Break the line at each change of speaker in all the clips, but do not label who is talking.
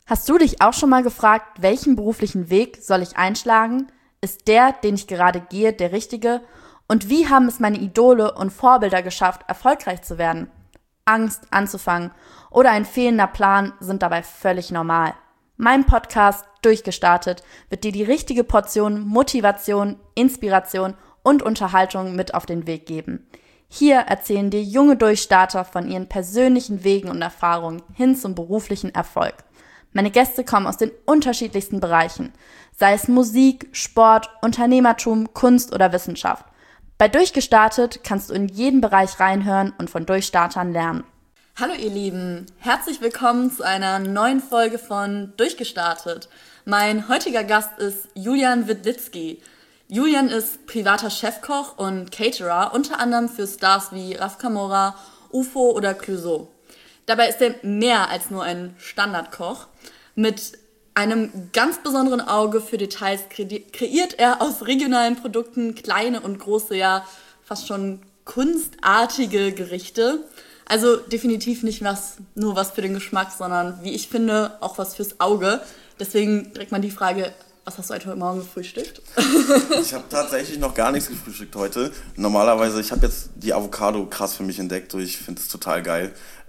Hast du dich auch schon mal gefragt, welchen beruflichen Weg soll ich einschlagen? Ist der, den ich gerade gehe, der richtige? Und wie haben es meine Idole und Vorbilder geschafft, erfolgreich zu werden? Angst anzufangen oder ein fehlender Plan sind dabei völlig normal. Mein Podcast Durchgestartet wird dir die richtige Portion Motivation, Inspiration und Unterhaltung mit auf den Weg geben. Hier erzählen dir junge Durchstarter von ihren persönlichen Wegen und Erfahrungen hin zum beruflichen Erfolg. Meine Gäste kommen aus den unterschiedlichsten Bereichen, sei es Musik, Sport, Unternehmertum, Kunst oder Wissenschaft. Bei Durchgestartet kannst du in jeden Bereich reinhören und von Durchstartern lernen. Hallo ihr Lieben, herzlich willkommen zu einer neuen Folge von Durchgestartet. Mein heutiger Gast ist Julian Witlitzki. Julian ist privater Chefkoch und Caterer, unter anderem für Stars wie Raf Kamora, UFO oder Clouseau. Dabei ist er mehr als nur ein Standardkoch. Mit einem ganz besonderen Auge für Details kreiert er aus regionalen Produkten kleine und große, ja fast schon kunstartige Gerichte. Also definitiv nicht nur was für den Geschmack, sondern wie ich finde, auch was fürs Auge. Deswegen direkt mal die Frage, was hast du heute Morgen gefrühstückt?
Ich habe tatsächlich noch gar nichts gefrühstückt heute. Normalerweise, ich habe jetzt die Avocado krass für mich entdeckt, so ich finde es total geil.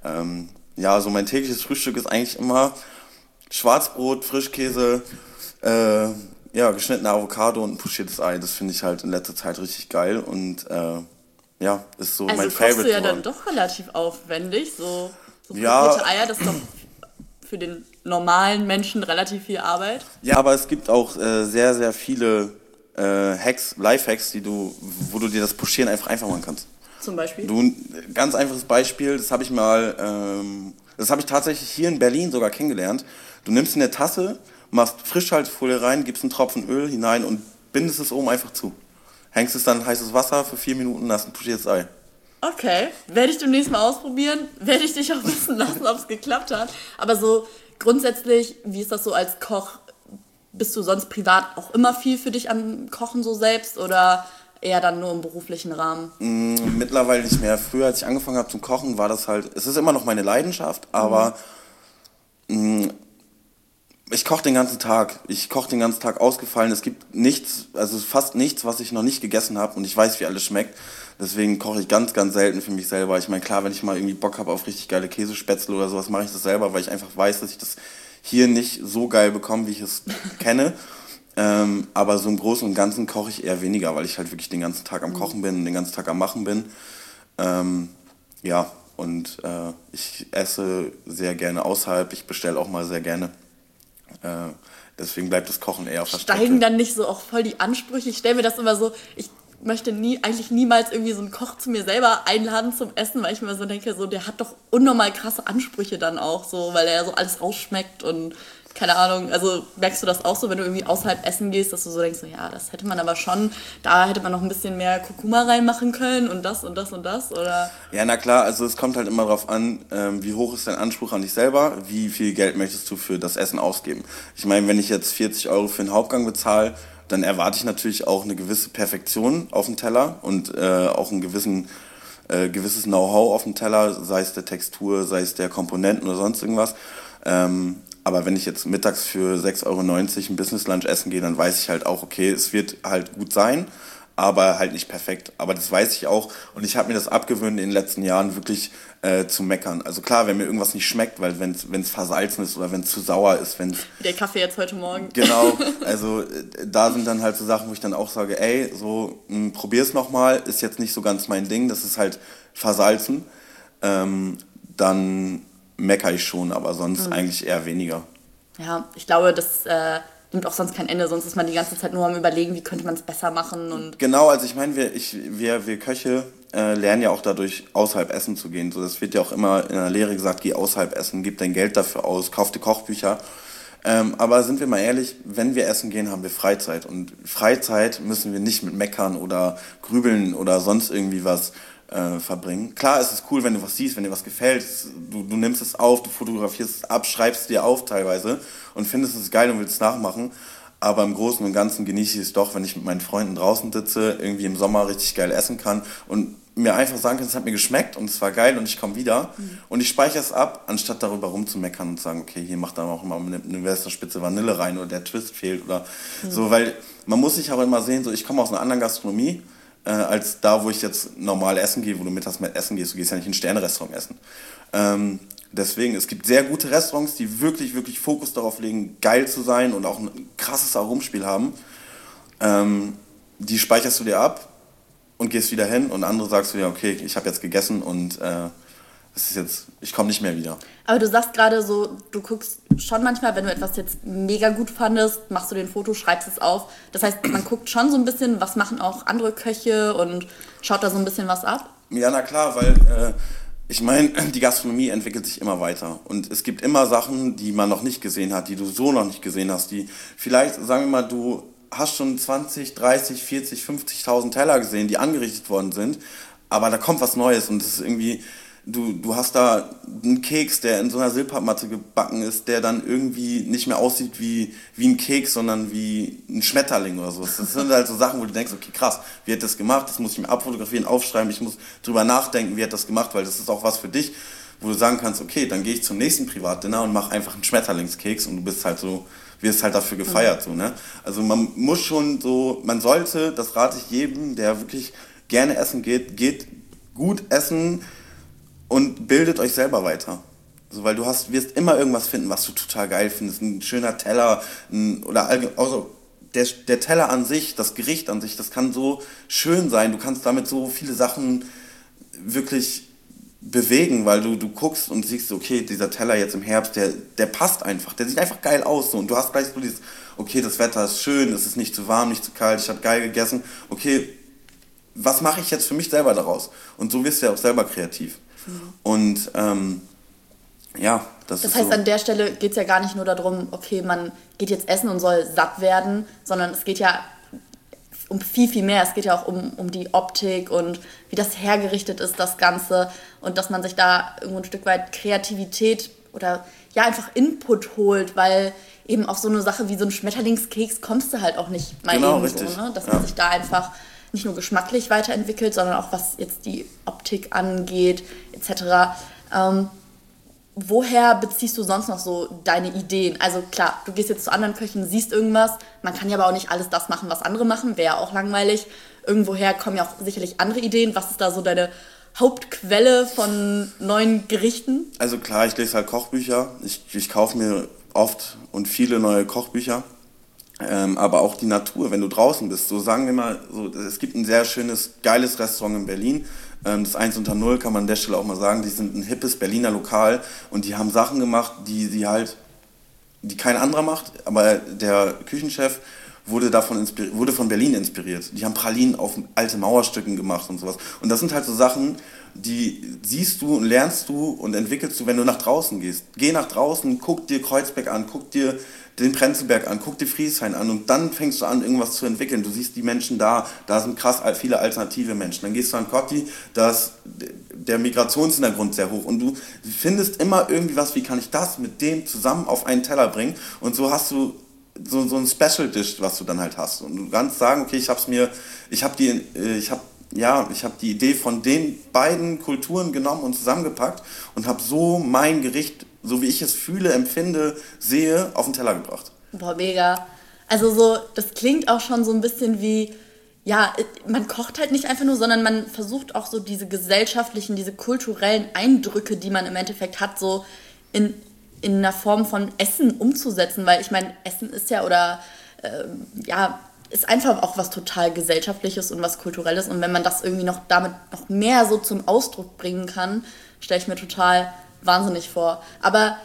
So mein tägliches Frühstück ist eigentlich immer Schwarzbrot, Frischkäse, geschnittene Avocado und ein pochiertes Ei. Das finde ich halt in letzter Zeit richtig geil und ist so mein Favorite.
Also kochst du ja dann doch relativ aufwendig, so pochierte Eier, das ist doch für den normalen Menschen relativ viel Arbeit.
Ja, aber es gibt auch sehr, sehr viele Lifehacks, wo du dir das Pochieren einfach machen kannst.
Zum Beispiel?
Ganz einfaches Beispiel, das habe ich tatsächlich hier in Berlin sogar kennengelernt. Du nimmst eine Tasse, machst Frischhaltefolie rein, gibst einen Tropfen Öl hinein und bindest es oben einfach zu. Hängst es dann in heißes Wasser für 4 Minuten, hast ein pochiertes Ei.
Okay, werde ich demnächst mal ausprobieren, werde ich dich auch wissen lassen, ob es geklappt hat. Aber so grundsätzlich, wie ist das so als Koch? Bist du sonst privat auch immer viel für dich am Kochen so selbst oder eher dann nur im beruflichen Rahmen?
Mittlerweile nicht mehr. Früher, als ich angefangen habe zum Kochen, war das halt, es ist immer noch meine Leidenschaft, aber ich koche den ganzen Tag. Ich koche den ganzen Tag ausgefallen. Es gibt nichts, also fast nichts, was ich noch nicht gegessen habe und ich weiß, wie alles schmeckt. Deswegen koche ich ganz, ganz selten für mich selber. Ich meine, klar, wenn ich mal irgendwie Bock habe auf richtig geile Käsespätzle oder sowas, mache ich das selber, weil ich einfach weiß, dass ich das hier nicht so geil bekomme, wie ich es kenne. Aber so im Großen und Ganzen koche ich eher weniger, weil ich halt wirklich den ganzen Tag am Kochen bin und den ganzen Tag am Machen bin. Ich esse sehr gerne außerhalb. Ich bestelle auch mal sehr gerne. Deswegen bleibt das Kochen eher auf der Strecke.
Steigen dann nicht so auch voll die Ansprüche? Ich stelle mir das immer so, ich möchte eigentlich niemals irgendwie so einen Koch zu mir selber einladen zum Essen, weil ich mir so denke, so der hat doch unnormal krasse Ansprüche dann auch, so, weil er so alles rausschmeckt und keine Ahnung, also merkst du das auch so, wenn du irgendwie außerhalb essen gehst, dass du so denkst, so, ja, das hätte man aber schon, da hätte man noch ein bisschen mehr Kurkuma reinmachen können und das und das und das, oder?
Ja, na klar, also es kommt halt immer drauf an, wie hoch ist dein Anspruch an dich selber, wie viel Geld möchtest du für das Essen ausgeben. Ich meine, wenn ich jetzt 40 Euro für einen Hauptgang bezahle, dann erwarte ich natürlich auch eine gewisse Perfektion auf dem Teller und auch ein gewisses Know-how auf dem Teller, sei es der Textur, sei es der Komponenten oder sonst irgendwas. Aber wenn ich jetzt mittags für 6,90 Euro ein Business Lunch essen gehe, dann weiß ich halt auch, okay, es wird halt gut sein, aber halt nicht perfekt. Aber das weiß ich auch und ich habe mir das abgewöhnt in den letzten Jahren wirklich zu meckern. Also klar, wenn mir irgendwas nicht schmeckt, weil wenn es versalzen ist oder wenn es zu sauer ist,
der Kaffee jetzt heute Morgen.
Genau, also da sind dann halt so Sachen, wo ich dann auch sage, ey, so probier's nochmal, ist jetzt nicht so ganz mein Ding, das ist halt versalzen. Dann meckere ich schon, aber sonst eigentlich eher weniger.
Ja, ich glaube, das nimmt auch sonst kein Ende, sonst ist man die ganze Zeit nur am Überlegen, wie könnte man es besser machen. Und
genau, also ich meine, wir Köche lernen ja auch dadurch, außerhalb essen zu gehen. So, das wird ja auch immer in der Lehre gesagt, geh außerhalb essen, gib dein Geld dafür aus, kauf dir Kochbücher. Aber sind wir mal ehrlich, wenn wir essen gehen, haben wir Freizeit. Und Freizeit müssen wir nicht mit Meckern oder Grübeln oder sonst irgendwie was verbringen. Klar ist es cool, wenn du was siehst, wenn dir was gefällt, du nimmst es auf, du fotografierst es ab, schreibst es dir auf teilweise und findest es geil und willst es nachmachen. Aber im Großen und Ganzen genieße ich es doch, wenn ich mit meinen Freunden draußen sitze, irgendwie im Sommer richtig geil essen kann und mir einfach sagen kann, es hat mir geschmeckt und es war geil und ich komme wieder. Und ich speichere es ab, anstatt darüber rumzumeckern und zu sagen, okay, hier macht dann auch mal eine Westerspitze Vanille rein oder der Twist fehlt oder so, weil man muss sich auch immer sehen, so ich komme aus einer anderen Gastronomie, als da, wo ich jetzt normal essen gehe, wo du mittags mit essen gehst. Du gehst ja nicht in ein Sterne-Restaurant essen. Deswegen, es gibt sehr gute Restaurants, die wirklich, wirklich Fokus darauf legen, geil zu sein und auch ein krasses Aromspiel haben. Die speicherst du dir ab und gehst wieder hin und andere sagst du dir, okay, ich habe jetzt gegessen und es ist jetzt, ich komme nicht mehr wieder.
Aber du sagst gerade so, du guckst schon manchmal, wenn du etwas jetzt mega gut fandest, machst du den Foto, schreibst es auf. Das heißt, man guckt schon so ein bisschen, was machen auch andere Köche und schaut da so ein bisschen was ab?
Ja, na klar, weil ich meine, die Gastronomie entwickelt sich immer weiter und es gibt immer Sachen, die man noch nicht gesehen hat, die du so noch nicht gesehen hast, die vielleicht, sagen wir mal, du hast schon 20, 30, 40, 50.000 Teller gesehen, die angerichtet worden sind, aber da kommt was Neues und es ist irgendwie, du hast da einen Keks, der in so einer Silbermatte gebacken ist, der dann irgendwie nicht mehr aussieht wie ein Keks, sondern wie ein Schmetterling oder so. Das sind halt so Sachen, wo du denkst, okay, krass, wie hat das gemacht? Das muss ich mir abfotografieren, aufschreiben, ich muss drüber nachdenken, wie hat das gemacht, weil das ist auch was für dich, wo du sagen kannst, okay, dann gehe ich zum nächsten Privatdinner und mache einfach einen Schmetterlingskeks und du bist halt so, wirst halt dafür gefeiert, so, ne? Also man muss schon so, man sollte, das rate ich jedem, der wirklich gerne essen geht gut essen, und bildet euch selber weiter. Also, weil du wirst immer irgendwas finden, was du total geil findest. Ein schöner Teller also der Teller an sich, das Gericht an sich, das kann so schön sein. Du kannst damit so viele Sachen wirklich bewegen, weil du guckst und siehst, okay, dieser Teller jetzt im Herbst, der passt einfach. Der sieht einfach geil aus. So. Und du hast gleich so dieses, okay, das Wetter ist schön, es ist nicht zu warm, nicht zu kalt, ich habe geil gegessen. Okay, was mache ich jetzt für mich selber daraus? Und so wirst du ja auch selber kreativ. Und ja, das ist
heißt,
so.
An der Stelle geht es ja gar nicht nur darum, okay, man geht jetzt essen und soll satt werden, sondern es geht ja um viel, viel mehr. Es geht ja auch um die Optik und wie das hergerichtet ist, das Ganze. Und dass man sich da irgendwo ein Stück weit Kreativität oder ja einfach Input holt, weil eben auf so eine Sache wie so ein Schmetterlingskeks kommst du halt auch nicht mal
genau,
eben
richtig.
so, ne? Dass man sich da einfach nicht nur geschmacklich weiterentwickelt, sondern auch was jetzt die Optik angeht, etc. Woher beziehst du sonst noch so deine Ideen? Also klar, du gehst jetzt zu anderen Köchen, siehst irgendwas, man kann ja aber auch nicht alles das machen, was andere machen, wäre ja auch langweilig. Irgendwoher kommen ja auch sicherlich andere Ideen. Was ist da so deine Hauptquelle von neuen Gerichten?
Also klar, ich lese halt Kochbücher. Ich kaufe mir oft und viele neue Kochbücher. Aber auch die Natur, wenn du draußen bist. So sagen wir mal, so, es gibt ein sehr schönes, geiles Restaurant in Berlin. Das 1 unter 0 kann man an der Stelle auch mal sagen. Die sind ein hippes Berliner Lokal und die haben Sachen gemacht, die kein anderer macht. Aber der Küchenchef wurde von Berlin inspiriert. Die haben Pralinen auf alte Mauerstücken gemacht und sowas. Und das sind halt so Sachen, die siehst du und lernst du und entwickelst du, wenn du nach draußen gehst. Geh nach draußen, guck dir Kreuzberg an, guck dir den Prenzlberg an, guck dir Friedrichshain an und dann fängst du an, irgendwas zu entwickeln. Du siehst die Menschen da sind krass viele alternative Menschen. Dann gehst du an Kotti, da ist der Migrationshintergrund sehr hoch und du findest immer irgendwie was, wie kann ich das mit dem zusammen auf einen Teller bringen und so hast du so ein Special Dish, was du dann halt hast. Und du kannst sagen, okay, ich habe die Idee von den beiden Kulturen genommen und zusammengepackt und habe so mein Gericht, so wie ich es fühle, empfinde, sehe, auf den Teller gebracht.
Boah, mega. Also so, das klingt auch schon so ein bisschen wie, ja, man kocht halt nicht einfach nur, sondern man versucht auch so diese gesellschaftlichen, diese kulturellen Eindrücke, die man im Endeffekt hat, so in einer Form von Essen umzusetzen, weil ich meine, Essen ist ja ist einfach auch was total Gesellschaftliches und was Kulturelles und wenn man das irgendwie damit noch mehr so zum Ausdruck bringen kann, stelle ich mir total wahnsinnig vor. Aber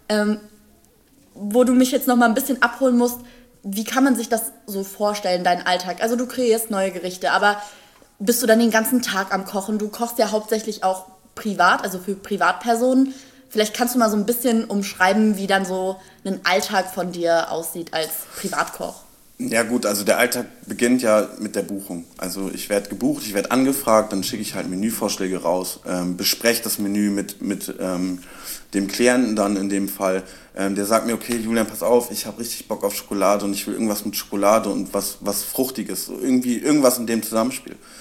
wo du mich jetzt noch mal ein bisschen abholen musst, wie kann man sich das so vorstellen, deinen Alltag? Also du kreierst neue Gerichte, aber bist du dann den ganzen Tag am Kochen? Du kochst ja hauptsächlich auch privat, also für Privatpersonen. Vielleicht kannst du mal so ein bisschen umschreiben, wie dann so ein Alltag von dir aussieht als Privatkoch.
Ja gut, also der Alltag beginnt ja mit der Buchung. Also ich werde gebucht, ich werde angefragt, dann schicke ich halt Menüvorschläge raus, bespreche das Menü mit dem Klienten dann in dem Fall. Der sagt mir, okay Julian, pass auf, ich habe richtig Bock auf Schokolade und ich will irgendwas mit Schokolade und was Fruchtiges, so irgendwas in dem Zusammenspiel.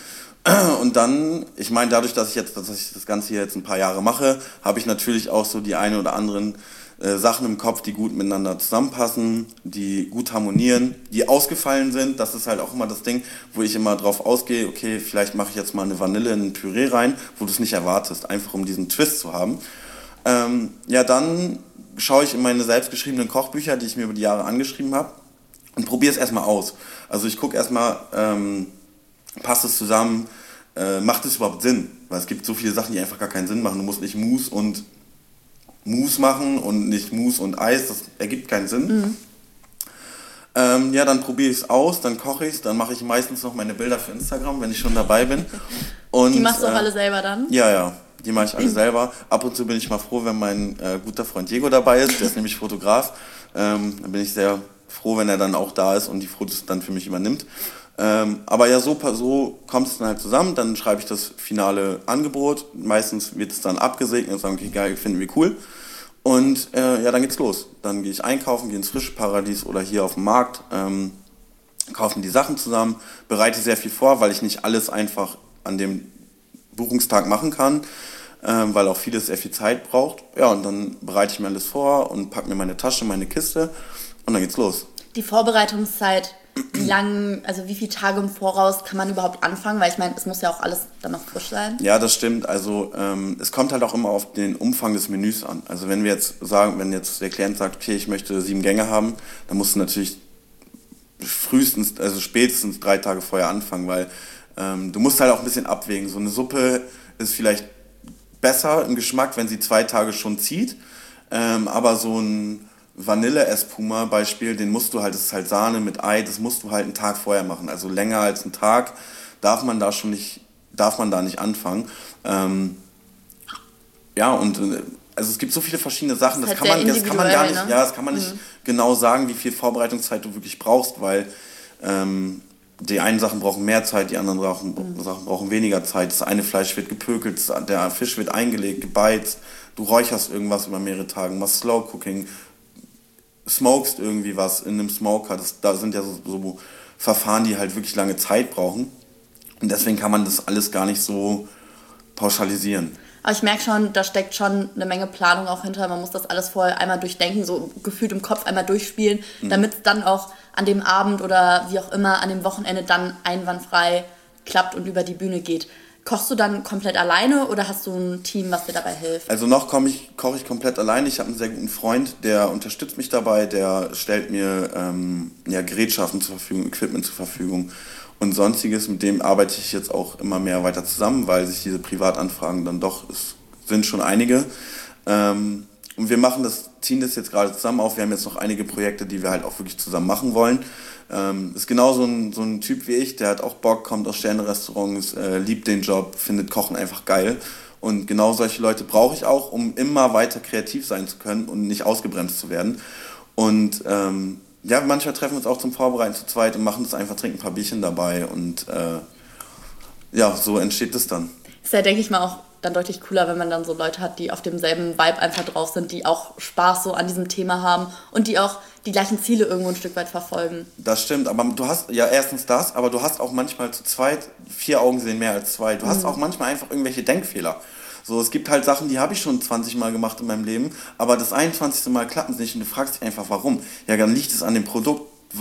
Und dann, ich meine, dadurch, dass ich das Ganze hier jetzt ein paar Jahre mache, habe ich natürlich auch so die eine oder anderen Sachen im Kopf, die gut miteinander zusammenpassen, die gut harmonieren, die ausgefallen sind. Das ist halt auch immer das Ding, wo ich immer drauf ausgehe, okay, vielleicht mache ich jetzt mal eine Vanille in ein Püree rein, wo du es nicht erwartest, einfach um diesen Twist zu haben. Ja, dann schaue ich in meine selbstgeschriebenen Kochbücher, die ich mir über die Jahre angeschrieben habe, und probiere es erstmal aus. Also ich gucke erstmal, passt es zusammen, macht es überhaupt Sinn? Weil es gibt so viele Sachen, die einfach gar keinen Sinn machen. Du musst nicht Mousse machen und nicht Mousse und Eis, das ergibt keinen Sinn. Ja, dann probiere ich es aus, dann koche ich es, dann mache ich meistens noch meine Bilder für Instagram, wenn ich schon dabei bin. Und,
die machst du auch alle selber dann?
Ja, die mache ich alle selber. Ab und zu bin ich mal froh, wenn mein guter Freund Diego dabei ist, der ist nämlich Fotograf. Dann bin ich sehr froh, wenn er dann auch da ist und die Fotos dann für mich übernimmt. Aber ja, so kommt es dann halt zusammen, dann schreibe ich das finale Angebot, meistens wird es dann abgesegnet und sagen, okay, geil, finden wir cool. Und ja, dann geht's los. Dann gehe ich einkaufen, gehe ins Frischparadies oder hier auf dem Markt, kaufen die Sachen zusammen, bereite sehr viel vor, weil ich nicht alles einfach an dem Buchungstag machen kann, weil auch vieles sehr viel Zeit braucht. Ja, und dann bereite ich mir alles vor und packe mir meine Tasche, meine Kiste und dann geht's los.
Die Vorbereitungszeit, wie viele Tage im Voraus kann man überhaupt anfangen? Weil ich meine, es muss ja auch alles dann noch frisch sein.
Ja, das stimmt. Also es kommt halt auch immer auf den Umfang des Menüs an. Also wenn jetzt der Klient sagt, okay, ich möchte 7 Gänge haben, dann musst du natürlich spätestens 3 Tage vorher anfangen, weil du musst halt auch ein bisschen abwägen. So eine Suppe ist vielleicht besser im Geschmack, wenn sie 2 Tage schon zieht, aber so ein Vanille-Espuma Beispiel, den musst du halt, das ist halt Sahne mit Ei, das musst du halt einen Tag vorher machen. Also länger als einen Tag darf man da nicht anfangen. Ja, und also es gibt so viele verschiedene Sachen, das kann man nicht genau sagen, wie viel Vorbereitungszeit du wirklich brauchst, weil die einen Sachen brauchen mehr Zeit, die anderen Sachen brauchen weniger Zeit. Das eine Fleisch wird gepökelt, der Fisch wird eingelegt, gebeizt, du räucherst irgendwas über mehrere Tage, machst Slow Cooking, smokest irgendwie was in einem Smoker. Da sind ja so Verfahren, die halt wirklich lange Zeit brauchen. Und deswegen kann man das alles gar nicht so pauschalisieren.
Aber ich merke schon, da steckt schon eine Menge Planung auch hinter. Man muss das alles vorher einmal durchdenken, so gefühlt im Kopf einmal durchspielen, damit es dann auch an dem Abend oder wie auch immer an dem Wochenende dann einwandfrei klappt und über die Bühne geht. Kochst du dann komplett alleine oder hast du ein Team, was dir dabei hilft?
Also noch koche ich komplett alleine. Ich habe einen sehr guten Freund, der unterstützt mich dabei, der stellt mir Gerätschaften zur Verfügung, Equipment zur Verfügung und sonstiges. Mit dem arbeite ich jetzt auch immer mehr weiter zusammen, weil sich diese Privatanfragen dann doch, es sind schon einige. Und wir ziehen das jetzt gerade zusammen auf. Wir haben jetzt noch einige Projekte, die wir halt auch wirklich zusammen machen wollen. Ist genau so ein Typ wie ich, der hat auch Bock, kommt aus Sterne-Restaurants, liebt den Job, findet Kochen einfach geil. Und genau solche Leute brauche ich auch, um immer weiter kreativ sein zu können und nicht ausgebremst zu werden. Und manchmal treffen wir uns auch zum Vorbereiten zu zweit und machen das einfach, trinken ein paar Bierchen dabei und so entsteht das dann.
Ist ja, denke ich mal, auch dann deutlich cooler, wenn man dann so Leute hat, die auf demselben Vibe einfach drauf sind, die auch Spaß so an diesem Thema haben und die auch die gleichen Ziele irgendwo ein Stück weit verfolgen.
Das stimmt, aber du hast ja erstens das, aber du hast auch manchmal zu zweit 4 Augen sehen mehr als 2. Du hast auch manchmal einfach irgendwelche Denkfehler. So, es gibt halt Sachen, die habe ich schon 20 Mal gemacht in meinem Leben, aber das 21. Mal klappt es nicht und du fragst dich einfach, warum? Ja, dann liegt es an dem Produkt.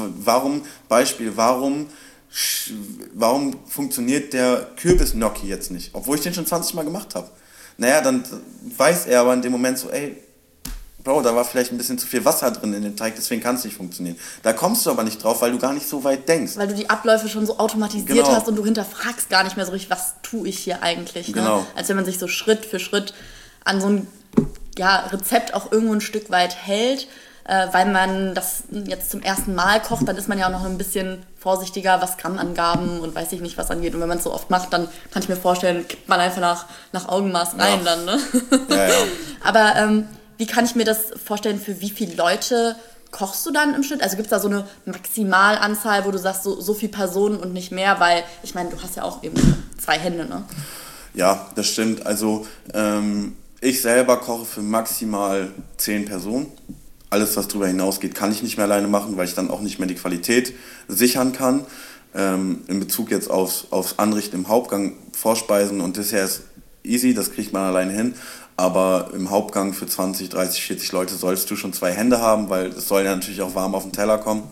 Warum funktioniert der Kürbis-Gnocchi jetzt nicht? Obwohl ich den schon 20 Mal gemacht habe. Naja, dann weiß er aber in dem Moment so, ey, Bro, da war vielleicht ein bisschen zu viel Wasser drin in dem Teig, deswegen kann es nicht funktionieren. Da kommst du aber nicht drauf, weil du gar nicht so weit denkst.
Weil du die Abläufe schon so automatisiert hast und du hinterfragst gar nicht mehr so richtig, was tue ich hier eigentlich. Ne?
Genau.
Als wenn man sich so Schritt für Schritt an so ein Rezept auch irgendwo ein Stück weit hält. Weil man das jetzt zum ersten Mal kocht, dann ist man ja auch noch ein bisschen vorsichtiger, was Grammangaben und weiß ich nicht was angeht. Und wenn man es so oft macht, dann kann ich mir vorstellen, kippt man einfach nach Augenmaß rein dann. Ne?
Ja.
Aber wie kann ich mir das vorstellen, für wie viele Leute kochst du dann im Schnitt? Also gibt es da so eine Maximalanzahl, wo du sagst, so viele Personen und nicht mehr? Weil, ich meine, du hast ja auch eben 2 Hände, ne?
Ja, das stimmt. Also ich selber koche für maximal 10 Personen. Alles, was darüber hinausgeht, kann ich nicht mehr alleine machen, weil ich dann auch nicht mehr die Qualität sichern kann. in Bezug jetzt aufs Anrichten im Hauptgang, Vorspeisen und Dessert ist easy, das kriegt man alleine hin. Aber im Hauptgang für 20, 30, 40 Leute sollst du schon 2 Hände haben, weil es soll ja natürlich auch warm auf den Teller kommen.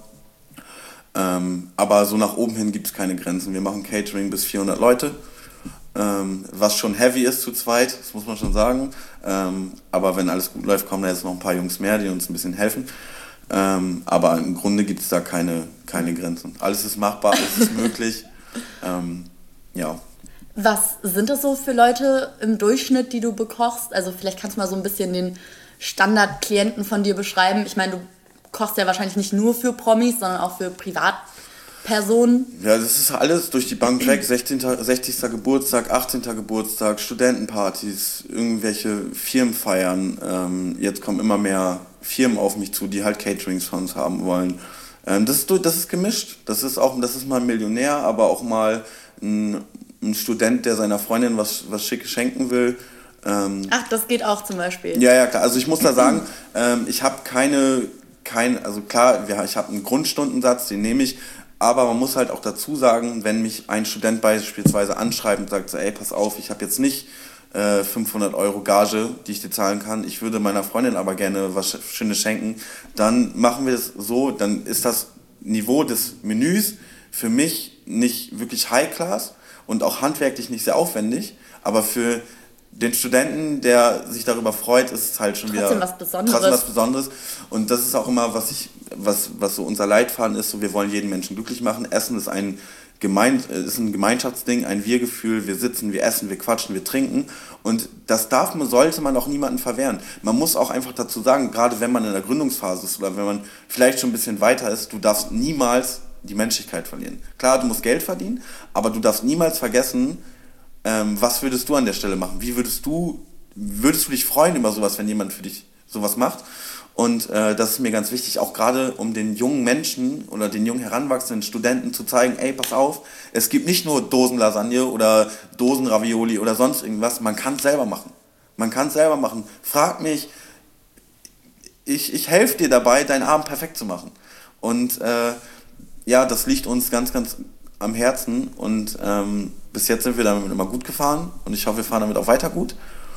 Aber so nach oben hin gibt es keine Grenzen. Wir machen Catering bis 400 Leute, was schon heavy ist zu zweit, das muss man schon sagen. Aber wenn alles gut läuft, kommen da jetzt noch ein paar Jungs mehr, die uns ein bisschen helfen. Aber im Grunde gibt es da keine Grenzen. Alles ist machbar, alles ist möglich. Ja.
Was sind das so für Leute im Durchschnitt, die du bekochst? Also vielleicht kannst du mal so ein bisschen den Standardklienten von dir beschreiben. Ich meine, du kochst ja wahrscheinlich nicht nur für Promis, sondern auch für Privatpersonen.
Ja, das ist alles durch die Bank weg. 60. Geburtstag, 18. Geburtstag, Studentenpartys, irgendwelche Firmenfeiern. Jetzt kommen immer mehr Firmen auf mich zu, die halt Caterings von uns haben wollen. Das ist gemischt. Das ist mal ein Millionär, aber auch mal ein Student, der seiner Freundin was Schickes schenken will.
Ach, das geht auch zum Beispiel.
Ja, klar. Also ich muss da sagen, ich habe also klar, ich habe einen Grundstundensatz, den nehme ich, aber man muss halt auch dazu sagen, wenn mich ein Student beispielsweise anschreibt und sagt so, ey, pass auf, ich habe jetzt nicht 500 Euro Gage, die ich dir zahlen kann, ich würde meiner Freundin aber gerne was Schönes schenken, dann machen wir es so, dann ist das Niveau des Menüs für mich nicht wirklich High-Class und auch handwerklich nicht sehr aufwendig, aber für den Studenten, der sich darüber freut, ist es halt schon
trotzdem was
Besonderes. Und das ist auch immer, was so unser Leitfaden ist, so wir wollen jeden Menschen glücklich machen. Essen ist ein Gemeinschaftsding, ein Wir-Gefühl. Wir sitzen, wir essen, wir quatschen, wir trinken. Und das sollte man auch niemandem verwehren. Man muss auch einfach dazu sagen, gerade wenn man in der Gründungsphase ist oder wenn man vielleicht schon ein bisschen weiter ist, du darfst niemals die Menschlichkeit verlieren. Klar, du musst Geld verdienen, aber du darfst niemals vergessen, was würdest du an der Stelle machen? Würdest du dich freuen über sowas, wenn jemand für dich sowas macht? Und das ist mir ganz wichtig, auch gerade um den jungen Menschen oder den jungen heranwachsenden Studenten zu zeigen, ey, pass auf, es gibt nicht nur Dosenlasagne oder Dosenravioli oder sonst irgendwas, man kann es selber machen. Frag mich, ich helfe dir dabei, deinen Abend perfekt zu machen. Und das liegt uns ganz, ganz am Herzen und bis jetzt sind wir damit immer gut gefahren und ich hoffe, wir fahren damit auch weiter gut.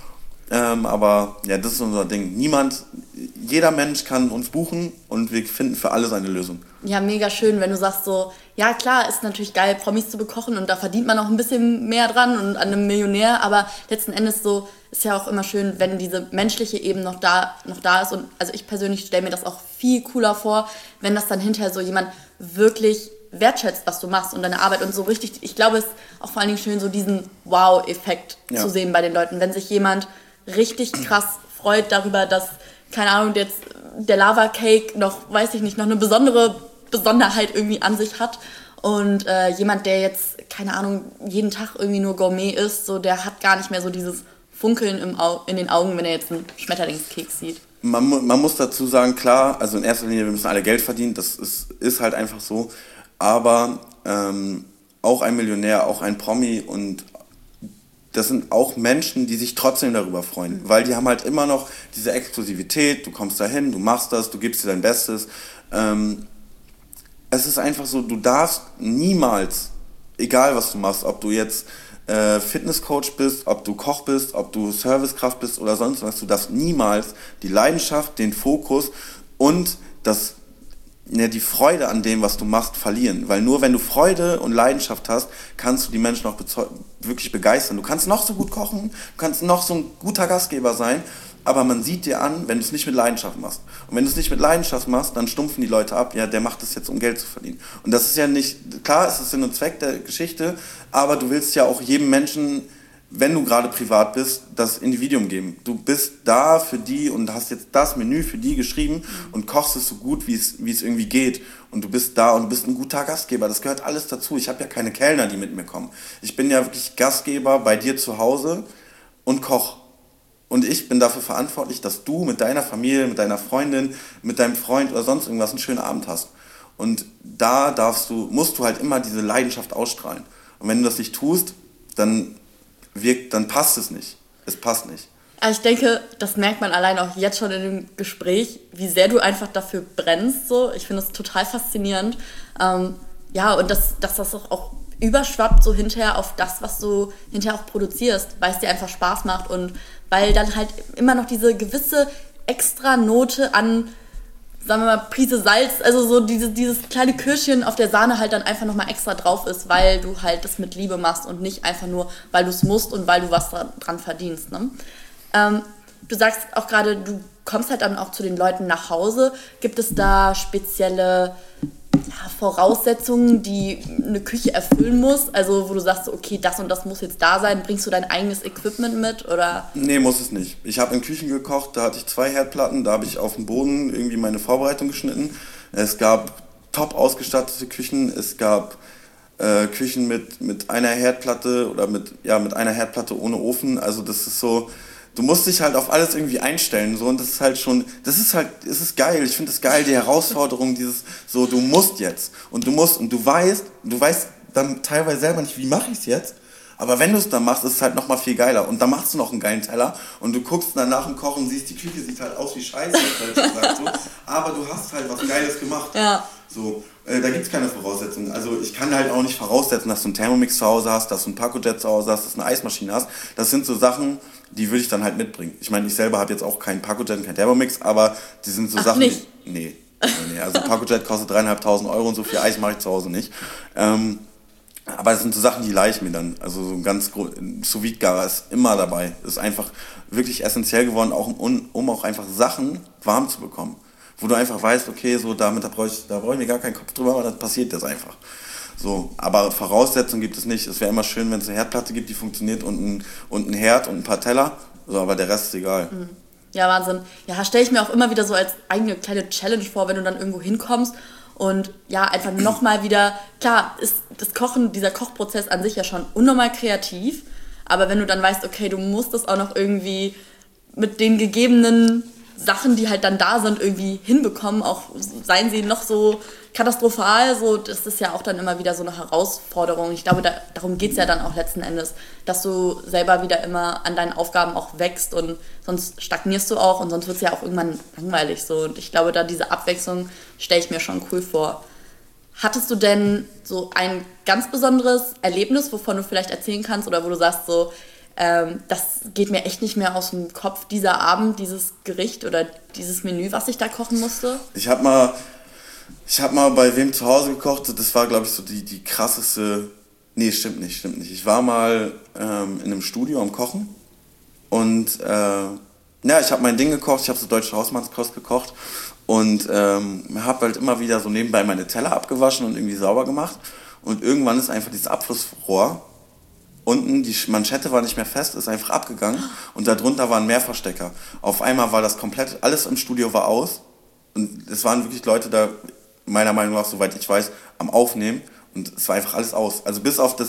Aber ja, das ist unser Ding. Jeder Mensch kann uns buchen und wir finden für alle seine Lösung.
Ja, mega schön, wenn du sagst so, ja klar, ist natürlich geil, Promis zu bekochen und da verdient man auch ein bisschen mehr dran und an einem Millionär, aber letzten Endes so ist ja auch immer schön, wenn diese menschliche Ebene noch da ist und also ich persönlich stelle mir das auch viel cooler vor, wenn das dann hinterher so jemand wirklich wertschätzt, was du machst und deine Arbeit und so richtig, ich glaube, es ist auch vor allen Dingen schön, so diesen Wow-Effekt zu sehen bei den Leuten, wenn sich jemand richtig krass freut darüber, dass, keine Ahnung, jetzt der Lava-Cake noch, weiß ich nicht, noch eine besondere Besonderheit irgendwie an sich hat und jemand, der jetzt, keine Ahnung, jeden Tag irgendwie nur Gourmet isst, so, der hat gar nicht mehr so dieses Funkeln in den Augen, wenn er jetzt einen Schmetterlingskeks sieht.
Man muss dazu sagen, klar, also in erster Linie, wir müssen alle Geld verdienen, das ist halt einfach so, aber auch ein Millionär, auch ein Promi und das sind auch Menschen, die sich trotzdem darüber freuen, weil die haben halt immer noch diese Exklusivität, du kommst dahin, du machst das, du gibst dir dein Bestes. Es ist einfach so, du darfst niemals, egal was du machst, ob du jetzt Fitnesscoach bist, ob du Koch bist, ob du Servicekraft bist oder sonst was, du darfst niemals die Leidenschaft, den Fokus und die Freude an dem, was du machst, verlieren. Weil nur wenn du Freude und Leidenschaft hast, kannst du die Menschen auch wirklich begeistern. Du kannst noch so gut kochen, du kannst noch so ein guter Gastgeber sein, aber man sieht dir an, wenn du es nicht mit Leidenschaft machst. Und wenn du es nicht mit Leidenschaft machst, dann stumpfen die Leute ab, ja, der macht es jetzt, um Geld zu verdienen. Und das ist ja nicht, klar, es ist Sinn und Zweck der Geschichte, aber du willst ja auch jedem Menschen, wenn du gerade privat bist, das Individuum geben. Du bist da für die und hast jetzt das Menü für die geschrieben und kochst es so gut, wie es irgendwie geht. Und du bist da und bist ein guter Gastgeber. Das gehört alles dazu. Ich habe ja keine Kellner, die mit mir kommen. Ich bin ja wirklich Gastgeber bei dir zu Hause und Koch. Und ich bin dafür verantwortlich, dass du mit deiner Familie, mit deiner Freundin, mit deinem Freund oder sonst irgendwas einen schönen Abend hast. Und da musst du halt immer diese Leidenschaft ausstrahlen. Und wenn du das nicht tust, dann passt es nicht. Es passt nicht.
Also ich denke, das merkt man allein auch jetzt schon in dem Gespräch, wie sehr du einfach dafür brennst. So. Ich finde es total faszinierend. ja, und dass das auch überschwappt so hinterher auf das, was du hinterher auch produzierst, weil es dir einfach Spaß macht und weil dann halt immer noch diese gewisse extra Note an, sagen wir mal, Prise Salz, also so dieses kleine Kirschchen auf der Sahne halt dann einfach nochmal extra drauf ist, weil du halt das mit Liebe machst und nicht einfach nur, weil du es musst und weil du was dran verdienst. Ne? Du sagst auch gerade, du kommst halt dann auch zu den Leuten nach Hause. Gibt es da spezielle Voraussetzungen, die eine Küche erfüllen muss? Also wo du sagst, okay, das und das muss jetzt da sein. Bringst du dein eigenes Equipment mit? Oder?
Nee, muss es nicht. Ich habe in Küchen gekocht, da hatte ich 2 Herdplatten, da habe ich auf dem Boden irgendwie meine Vorbereitung geschnitten. Es gab top ausgestattete Küchen, es gab Küchen mit einer Herdplatte oder mit einer Herdplatte ohne Ofen. Also das ist so, du musst dich halt auf alles irgendwie einstellen, so, und das ist halt schon, es ist geil, ich finde es geil, die Herausforderung, dieses, so, du musst jetzt, und du weißt dann teilweise selber nicht, wie mache ich es jetzt, aber wenn du es dann machst, ist es halt nochmal viel geiler, und dann machst du noch einen geilen Teller, und du guckst dann nach dem Kochen, siehst, die Küche sieht halt aus wie Scheiße, gesagt, so, aber du hast halt was Geiles gemacht,
ja.
So, da gibt es keine Voraussetzungen. Also ich kann halt auch nicht voraussetzen, dass du einen Thermomix zu Hause hast, dass du einen Pacojet zu Hause hast, dass du eine Eismaschine hast. Das sind so Sachen, die würde ich dann halt mitbringen. Ich meine, ich selber habe jetzt auch keinen Pacojet und keinen Thermomix, aber die sind so Sachen...
Nicht?
Nee. Also Pacojet kostet 3.500 Euro und so viel Eis mache ich zu Hause nicht. Aber es sind so Sachen, die leih ich mir dann. Also so ein ganz Sous-Vide-Garer ist immer dabei. Das ist einfach wirklich essentiell geworden, auch um auch einfach Sachen warm zu bekommen. Wo du einfach weißt, okay, so da brauche ich mir gar keinen Kopf drüber, aber dann passiert das einfach. So, aber Voraussetzungen gibt es nicht. Es wäre immer schön, wenn es eine Herdplatte gibt, die funktioniert, und ein Herd und ein paar Teller, so, aber der Rest ist egal.
Ja, Wahnsinn. Ja, stelle ich mir auch immer wieder so als eigene kleine Challenge vor, wenn du dann irgendwo hinkommst und ja, einfach nochmal wieder, klar, ist das Kochen, dieser Kochprozess an sich ja schon unnormal kreativ, aber wenn du dann weißt, okay, du musst das auch noch irgendwie mit den gegebenen Sachen, die halt dann da sind, irgendwie hinbekommen, auch seien sie noch so katastrophal, so, das ist ja auch dann immer wieder so eine Herausforderung. Ich glaube, darum geht es ja dann auch letzten Endes, dass du selber wieder immer an deinen Aufgaben auch wächst, und sonst stagnierst du auch und sonst wird es ja auch irgendwann langweilig. So. Und ich glaube, da diese Abwechslung stelle ich mir schon cool vor. Hattest du denn so ein ganz besonderes Erlebnis, wovon du vielleicht erzählen kannst, oder wo du sagst so, das geht mir echt nicht mehr aus dem Kopf, dieser Abend, dieses Gericht oder dieses Menü, was ich da kochen musste?
Ich hab mal bei wem zu Hause gekocht, das war, glaube ich, so die krasseste... Nee, stimmt nicht. Ich war mal in einem Studio am Kochen und ich habe mein Ding gekocht, ich habe so deutsche Hausmannskost gekocht und habe halt immer wieder so nebenbei meine Teller abgewaschen und irgendwie sauber gemacht, und irgendwann ist einfach dieses Abflussrohr unten, die Manschette war nicht mehr fest, ist einfach abgegangen, und darunter war ein Mehrverstecker. Auf einmal war das komplett, alles im Studio war aus, und es waren wirklich Leute da, meiner Meinung nach, soweit ich weiß, am Aufnehmen, und es war einfach alles aus. Also bis auf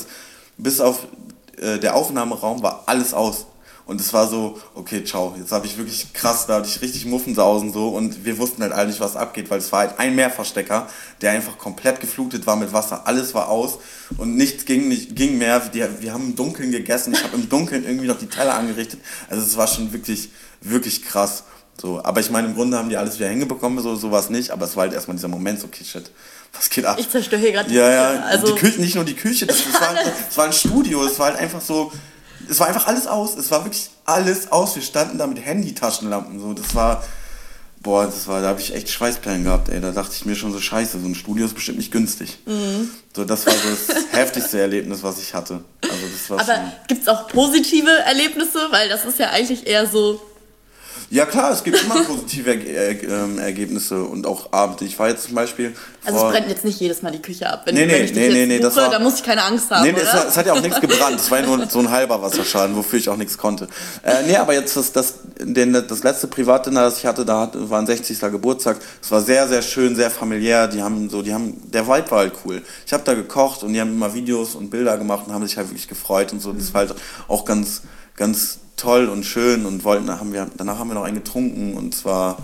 der Aufnahmeraum war alles aus. Und es war so, okay, ciao, jetzt habe ich wirklich krass, da hatte ich richtig Muffensausen so, und wir wussten halt alle nicht, was abgeht, weil es war halt ein Mehrverstecker, der einfach komplett geflutet war mit Wasser, alles war aus und nichts ging mehr, wir haben im Dunkeln gegessen, ich habe im Dunkeln irgendwie noch die Teller angerichtet, also es war schon wirklich, wirklich krass. So, aber ich meine, im Grunde haben die alles wieder hingebekommen, sowas nicht, aber es war halt erstmal dieser Moment, so, okay, shit, was geht ab?
Ich zerstöre hier gerade
Ja,
also
die Küche, nicht nur die Küche, das war ein Studio, es war halt einfach so, es war einfach alles aus, es war wirklich alles aus, wir standen da mit Handy-Taschenlampen, so, da habe ich echt Schweißperlen gehabt, ey, da dachte ich mir schon so, scheiße, so ein Studio ist bestimmt nicht günstig. So, das war so das heftigste Erlebnis, was ich hatte. Also, das war
aber gibt es auch positive Erlebnisse, weil das ist ja eigentlich eher so...
Ja klar, es gibt immer positive Ergebnisse und auch Abende. Ich war jetzt zum Beispiel...
Also es brennt jetzt nicht jedes Mal die Küche ab. Wenn
Nee,
ich dich jetzt buche, da muss ich keine Angst haben, oder?
Es hat ja auch nichts gebrannt. Es war ja nur so ein halber Wasserschaden, wofür ich auch nichts konnte. Aber jetzt das letzte Privatdinner, das ich hatte, war ein 60. Geburtstag. Es war sehr, sehr schön, sehr familiär. Der Vibe war halt cool. Ich habe da gekocht und die haben immer Videos und Bilder gemacht und haben sich halt wirklich gefreut und so. Das war halt auch ganz, ganz toll und schön, und danach haben wir noch einen getrunken, und es war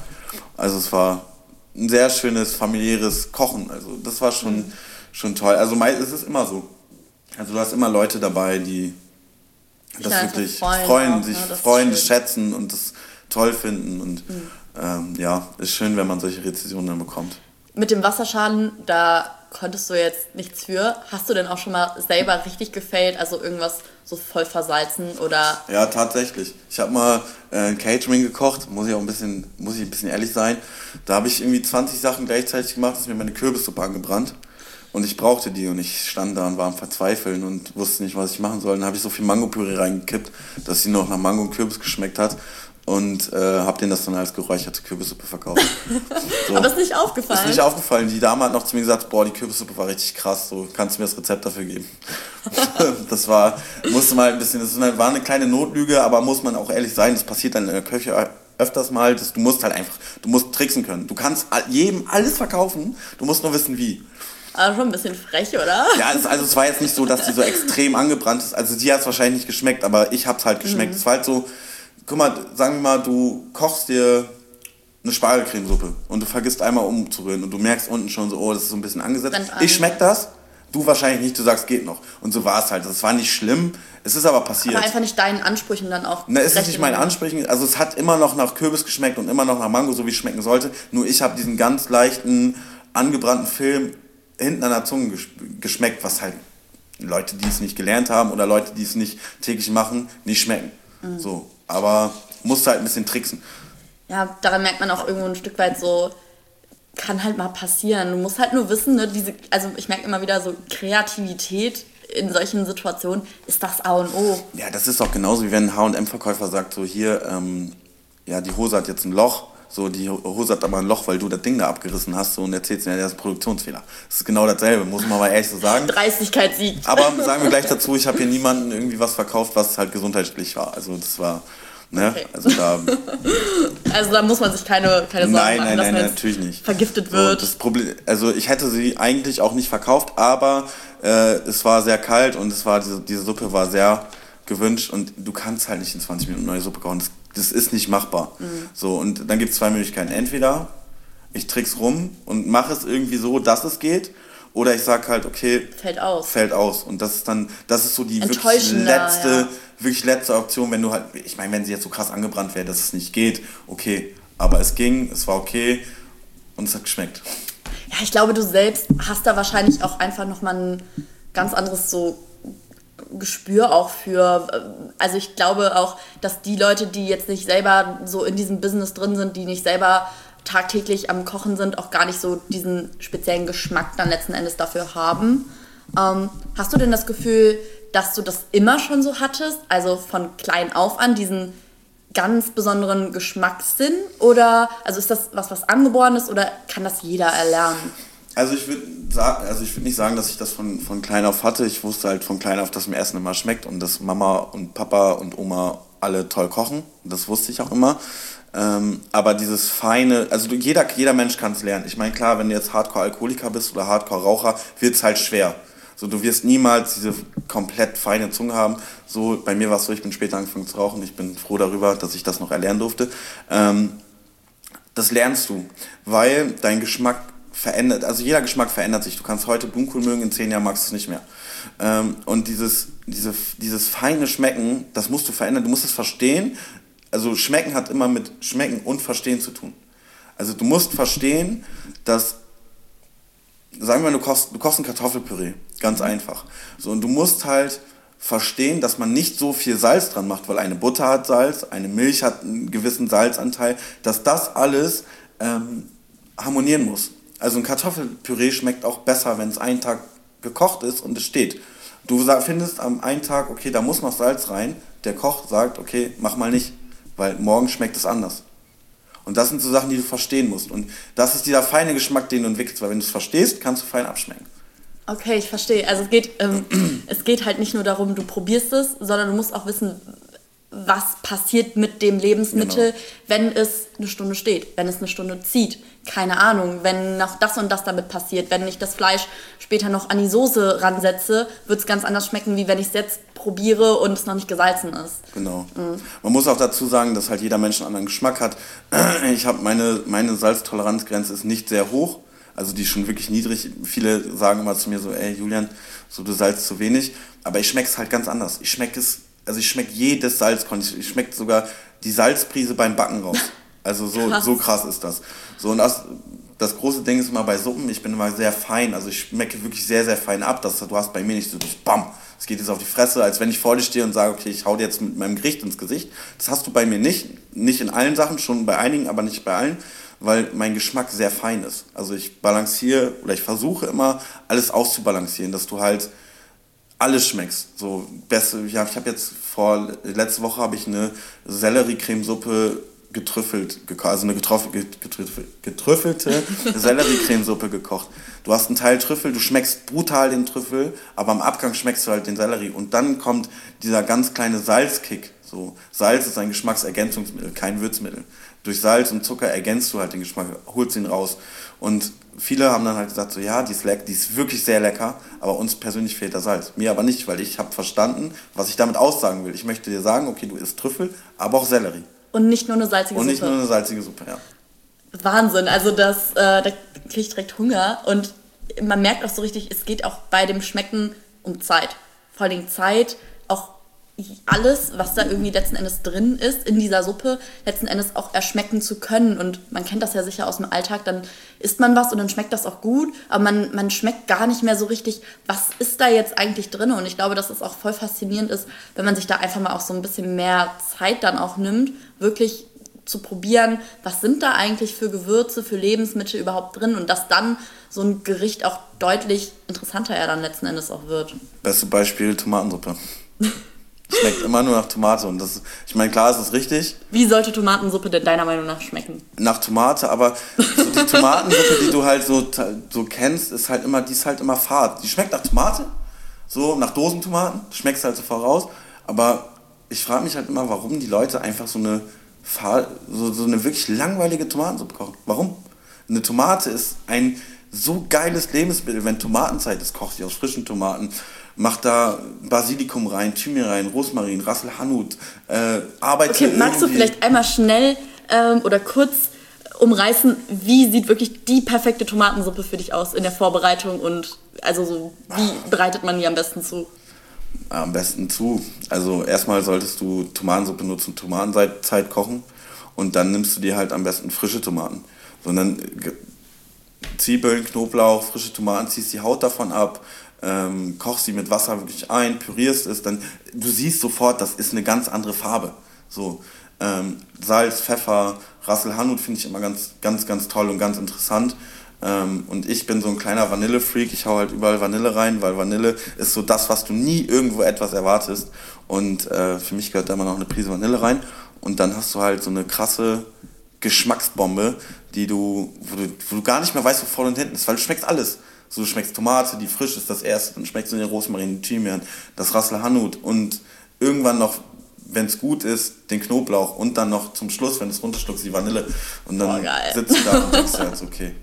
ein sehr schönes familiäres Kochen, also das war schon toll. Also es ist immer so, also du hast immer Leute dabei, die das wirklich freuen, das schätzen und das toll finden, und ist schön, wenn man solche Rezensionen dann bekommt.
Mit dem Wasserschaden, da konntest du jetzt nichts für. Hast du denn auch schon mal selber richtig gefailt, also irgendwas so voll versalzen oder?
Ja, tatsächlich. Ich habe mal ein Catering gekocht, muss ich ein bisschen ehrlich sein. Da habe ich irgendwie 20 Sachen gleichzeitig gemacht, ist mir meine Kürbissuppe angebrannt. Und ich brauchte die und ich stand da und war am Verzweifeln und wusste nicht, was ich machen soll. Dann habe ich so viel Mangopüree reingekippt, dass sie noch nach Mango und Kürbis geschmeckt hat. Und habe denen das dann als geräucherte Kürbissuppe verkauft. So.
Aber ist nicht aufgefallen?
Ist nicht aufgefallen. Die Dame hat noch zu mir gesagt, boah, die Kürbissuppe war richtig krass, so, kannst du mir das Rezept dafür geben? Das war eine kleine Notlüge, aber muss man auch ehrlich sein, das passiert dann in der Küche öfters mal, du musst tricksen können. Du kannst jedem alles verkaufen, du musst nur wissen, wie.
Aber schon ein bisschen frech, oder?
Ja, es war jetzt nicht so, dass die so extrem angebrannt ist. Also die hat es wahrscheinlich nicht geschmeckt, aber ich hab's halt geschmeckt. Es war halt so, guck mal, sagen wir mal, du kochst dir eine Spargelcremesuppe und du vergisst einmal umzurühren und du merkst unten schon so, oh, das ist so ein bisschen angesetzt. Ich schmeck das, du wahrscheinlich nicht, du sagst, geht noch. Und so war es halt. Das war nicht schlimm, es ist aber passiert.
Aber einfach nicht deinen Ansprüchen dann auch.
Ne, es ist nicht meinen Ansprüchen, also es hat immer noch nach Kürbis geschmeckt und immer noch nach Mango, so wie es schmecken sollte. Nur ich habe diesen ganz leichten, angebrannten Film hinten an der Zunge geschmeckt, was halt Leute, die es nicht gelernt haben oder Leute, die es nicht täglich machen, nicht schmecken. So, aber musste halt ein bisschen tricksen.
Ja, daran merkt man auch irgendwo ein Stück weit so, kann halt mal passieren. Du musst halt nur wissen, ne, also ich merke immer wieder so, Kreativität in solchen Situationen ist das A und O.
Ja, das ist doch genauso, wie wenn ein H&M-Verkäufer sagt, so hier, ja, die Hose hat jetzt ein Loch. So, die Hose hat aber ein Loch, weil du das Ding da abgerissen hast, so, und erzählst mir, das ist ein Produktionsfehler. Das ist genau dasselbe, muss man mal ehrlich so sagen.
Dreistigkeit siegt.
Aber sagen wir gleich dazu, ich habe hier niemandem irgendwie was verkauft, was halt gesundheitlich war. Also das war, ne,
okay.
Also
da muss man sich keine Sorgen machen, dass man
natürlich nicht.
Vergiftet wird.
So, das Problem, also ich hätte sie eigentlich auch nicht verkauft, aber es war sehr kalt und diese Suppe war sehr gewünscht und du kannst halt nicht in 20 Minuten neue Suppe kochen. Das ist nicht machbar. So, und dann gibt es zwei Möglichkeiten. Entweder ich trick's rum und mache es irgendwie so, dass es geht, oder ich sag halt, okay, fällt aus. Und das ist so die wirklich letzte Option, wenn du halt, ich meine, wenn sie jetzt so krass angebrannt wäre, dass es nicht geht, okay, aber es ging, es war okay und es hat geschmeckt.
Ja, ich glaube, du selbst hast da wahrscheinlich auch einfach nochmal ein ganz anderes so Gespür auch für, also ich glaube auch, dass die Leute, die jetzt nicht selber so in diesem Business drin sind, die nicht selber tagtäglich am Kochen sind, auch gar nicht so diesen speziellen Geschmack dann letzten Endes dafür haben. Hast du denn das Gefühl, dass du das immer schon so hattest, also von klein auf an, diesen ganz besonderen Geschmackssinn? Oder also ist das was Angeborenes oder kann das jeder erlernen?
Also ich würde nicht sagen, dass ich das von klein auf hatte. Ich wusste halt von klein auf, dass mir Essen immer schmeckt und dass Mama und Papa und Oma alle toll kochen. Das wusste ich auch immer. Aber dieses feine, also jeder Mensch kann es lernen. Ich meine, klar, wenn du jetzt Hardcore-Alkoholiker bist oder Hardcore-Raucher, wird es halt schwer. So, du wirst niemals diese komplett feine Zunge haben. So, bei mir war es so, ich bin später angefangen zu rauchen. Ich bin froh darüber, dass ich das noch erlernen durfte. Das lernst du, weil dein Geschmack verändert, also jeder Geschmack verändert sich. Du kannst heute Blumenkohl mögen, in 10 Jahren magst du es nicht mehr. Und dieses feine Schmecken, das musst du verändern, du musst es verstehen. Also Schmecken hat immer mit Schmecken und Verstehen zu tun. Also du musst verstehen, dass, sagen wir mal, du kochst ein Kartoffelpüree, ganz einfach. So, und du musst halt verstehen, dass man nicht so viel Salz dran macht, weil eine Butter hat Salz, eine Milch hat einen gewissen Salzanteil, dass das alles harmonieren muss. Also ein Kartoffelpüree schmeckt auch besser, wenn es einen Tag gekocht ist und es steht. Du findest am einen Tag, okay, da muss noch Salz rein. Der Koch sagt, okay, mach mal nicht, weil morgen schmeckt es anders. Und das sind so Sachen, die du verstehen musst. Und das ist dieser feine Geschmack, den du entwickelst, weil wenn du es verstehst, kannst du fein abschmecken.
Okay, ich verstehe. Also es geht halt nicht nur darum, du probierst es, sondern du musst auch wissen, was passiert mit dem Lebensmittel, wenn es eine Stunde steht, wenn es eine Stunde zieht. Keine Ahnung, wenn noch das und das damit passiert, wenn ich das Fleisch später noch an die Soße ransetze, wird es ganz anders schmecken, wie wenn ich es jetzt probiere und es noch nicht gesalzen ist.
Genau. Man muss auch dazu sagen, dass halt jeder Mensch einen anderen Geschmack hat. Ich habe meine Salztoleranzgrenze ist nicht sehr hoch, also die ist schon wirklich niedrig. Viele sagen immer zu mir so, ey Julian, so du salzt zu wenig, aber ich schmecke es halt ganz anders. Ich schmecke jedes Salzkorn, ich schmecke sogar die Salzprise beim Backen raus. Also so krass ist das. So, und das große Ding ist immer bei Suppen, ich bin immer sehr fein, also ich schmecke wirklich sehr, sehr fein ab. Du hast bei mir nicht so das BAM, es geht jetzt auf die Fresse, als wenn ich vor dir stehe und sage, okay, ich hau dir jetzt mit meinem Gericht ins Gesicht. Das hast du bei mir nicht. Nicht in allen Sachen, schon bei einigen, aber nicht bei allen, weil mein Geschmack sehr fein ist. Also ich balanciere oder ich versuche immer, alles auszubalancieren, dass du halt alles schmeckst. So, ja, ich habe jetzt letzte Woche habe ich eine Sellerie-Cremesuppe getrüffelt, also eine getrüffelte Sellerie-Cremesuppe gekocht. Du hast einen Teil Trüffel, du schmeckst brutal den Trüffel, aber am Abgang schmeckst du halt den Sellerie. Und dann kommt dieser ganz kleine Salzkick. So, Salz ist ein Geschmacksergänzungsmittel, kein Würzmittel. Durch Salz und Zucker ergänzt du halt den Geschmack, holst ihn raus. Und viele haben dann halt gesagt, so ja, die ist wirklich sehr lecker, aber uns persönlich fehlt das Salz. Mir aber nicht, weil ich habe verstanden, was ich damit aussagen will. Ich möchte dir sagen, okay, du isst Trüffel, aber auch Sellerie.
Und nicht nur eine salzige Suppe.
Und nicht nur eine salzige Suppe, ja.
Wahnsinn, also da kriege ich direkt Hunger. Und man merkt auch so richtig, es geht auch bei dem Schmecken um Zeit. Vor allem Zeit, auch alles, was da irgendwie letzten Endes drin ist, in dieser Suppe, letzten Endes auch erschmecken zu können. Und man kennt das ja sicher aus dem Alltag, dann isst man was und dann schmeckt das auch gut, aber man schmeckt gar nicht mehr so richtig, was ist da jetzt eigentlich drin. Und ich glaube, dass es auch voll faszinierend ist, wenn man sich da einfach mal auch so ein bisschen mehr Zeit dann auch nimmt, wirklich zu probieren, was sind da eigentlich für Gewürze, für Lebensmittel überhaupt drin und dass dann so ein Gericht auch deutlich interessanter ja dann letzten Endes auch wird.
Beste Beispiel, Tomatensuppe. Schmeckt immer nur nach Tomate und ich meine, klar, ist das richtig.
Wie sollte Tomatensuppe denn deiner Meinung nach schmecken?
Nach Tomate, aber so die Tomatensuppe, die du halt so kennst, die ist halt immer fad. Die schmeckt nach Tomate, so nach Dosentomaten, schmeckst halt so voraus, aber ich frage mich halt immer, warum die Leute einfach so eine wirklich langweilige Tomatensuppe kochen. Warum? Eine Tomate ist ein so geiles Lebensmittel, wenn Tomatenzeit ist, kocht sie aus frischen Tomaten. Macht da Basilikum rein, Thymian rein, Rosmarin, Ras el Hanout,
Okay, magst du vielleicht einmal schnell oder kurz umreißen, wie sieht wirklich die perfekte Tomatensuppe für dich aus in der Vorbereitung und also so, wie bereitet man die am besten zu?
Am besten zu. Also erstmal solltest du Tomatensuppe nur zur Tomatenzeit kochen und dann nimmst du dir halt am besten frische Tomaten. Sondern Zwiebeln, Knoblauch, frische Tomaten, ziehst die Haut davon ab, kochst sie mit Wasser wirklich ein, pürierst es, dann du siehst sofort, das ist eine ganz andere Farbe. So, Salz, Pfeffer, Ras el Hanout finde ich immer ganz, ganz, ganz toll und ganz interessant. Und ich bin so ein kleiner Vanille-Freak, ich hau halt überall Vanille rein, weil Vanille ist so das, was du nie irgendwo etwas erwartest. Und für mich gehört da immer noch eine Prise Vanille rein. Und dann hast du halt so eine krasse Geschmacksbombe, wo du gar nicht mehr weißt, wo vorne und hinten ist, weil du schmeckst alles. So, du schmeckst Tomate, die frisch ist, das erste, dann schmeckst du den Rosmarin, den Thymian, das Ras el Hanout und irgendwann noch, wenn es gut ist, den Knoblauch und dann noch zum Schluss, wenn du es runterschluckst, die Vanille. Und dann sitzt du da und denkst dir halt, okay,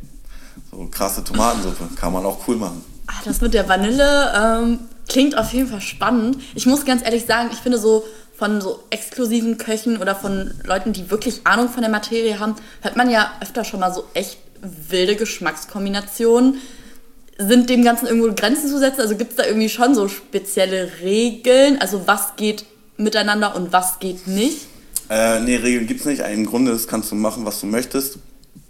so krasse Tomatensuppe, kann man auch cool machen.
Ach, das mit der Vanille klingt auf jeden Fall spannend. Ich muss ganz ehrlich sagen, ich finde so von so exklusiven Köchen oder von Leuten, die wirklich Ahnung von der Materie haben, hört man ja öfter schon mal so echt wilde Geschmackskombinationen. Sind dem Ganzen irgendwo Grenzen zu setzen? Also gibt es da irgendwie schon so spezielle Regeln? Also was geht miteinander und was geht nicht?
Nee, Regeln gibt's nicht. Im Grunde kannst du machen, was du möchtest.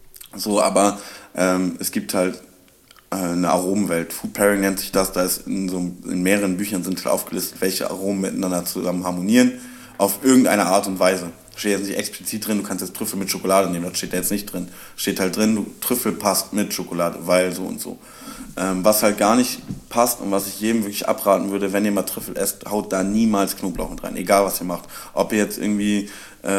So, aber es gibt halt eine Aromenwelt. Food Pairing nennt sich das. Da ist in mehreren Büchern sind halt aufgelistet, welche Aromen miteinander zusammen harmonieren. Auf irgendeine Art und Weise. Steht jetzt nicht explizit drin, du kannst jetzt Trüffel mit Schokolade nehmen. Das steht da jetzt nicht drin. Steht halt drin, Trüffel passt mit Schokolade, weil so und so. Was halt gar nicht passt und was ich jedem wirklich abraten würde, wenn ihr mal Trüffel esst, haut da niemals Knoblauch mit rein, egal was ihr macht. Ob ihr jetzt irgendwie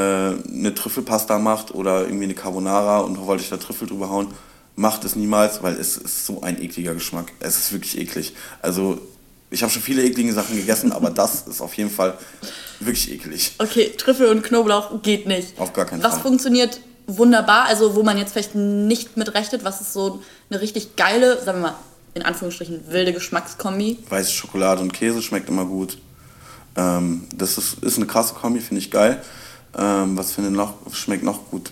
eine Trüffelpasta macht oder irgendwie eine Carbonara und wollt euch da Trüffel drüber hauen, macht es niemals, weil es ist so ein ekliger Geschmack. Es ist wirklich eklig. Also ich habe schon viele eklige Sachen gegessen, aber das ist auf jeden Fall wirklich eklig.
Okay, Trüffel und Knoblauch geht nicht.
Auf gar keinen Fall.
Was funktioniert wunderbar, also wo man jetzt vielleicht nicht mit rechnet, was ist so eine richtig geile, sagen wir mal, in Anführungsstrichen wilde Geschmackskombi?
Weiße Schokolade und Käse schmeckt immer gut. Das ist eine krasse Kombi, finde ich geil. Was schmeckt noch gut?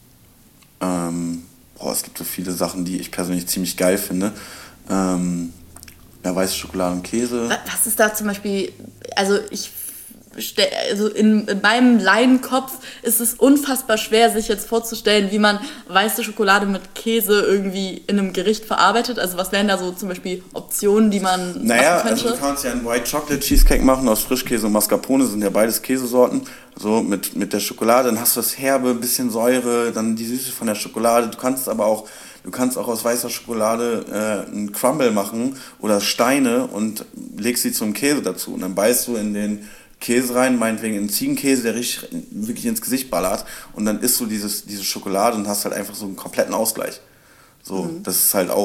Es gibt so viele Sachen, die ich persönlich ziemlich geil finde. Weiße Schokolade und Käse.
Was ist da zum Beispiel, also ich also in meinem Laienkopf ist es unfassbar schwer, sich jetzt vorzustellen, wie man weiße Schokolade mit Käse irgendwie in einem Gericht verarbeitet. Also was wären da so zum Beispiel Optionen, die man machen könnte?
Also du kannst ja einen White Chocolate Cheesecake machen aus Frischkäse und Mascarpone, sind ja beides Käsesorten. So mit der Schokolade, dann hast du das Herbe, ein bisschen Säure, dann die Süße von der Schokolade. Du kannst auch aus weißer Schokolade einen Crumble machen oder Steine und legst sie zum Käse dazu. Und dann beißt du in den Käse rein, meinetwegen in Ziegenkäse, der richtig wirklich ins Gesicht ballert. Und dann isst du diese Schokolade und hast halt einfach so einen kompletten Ausgleich. So, das ist halt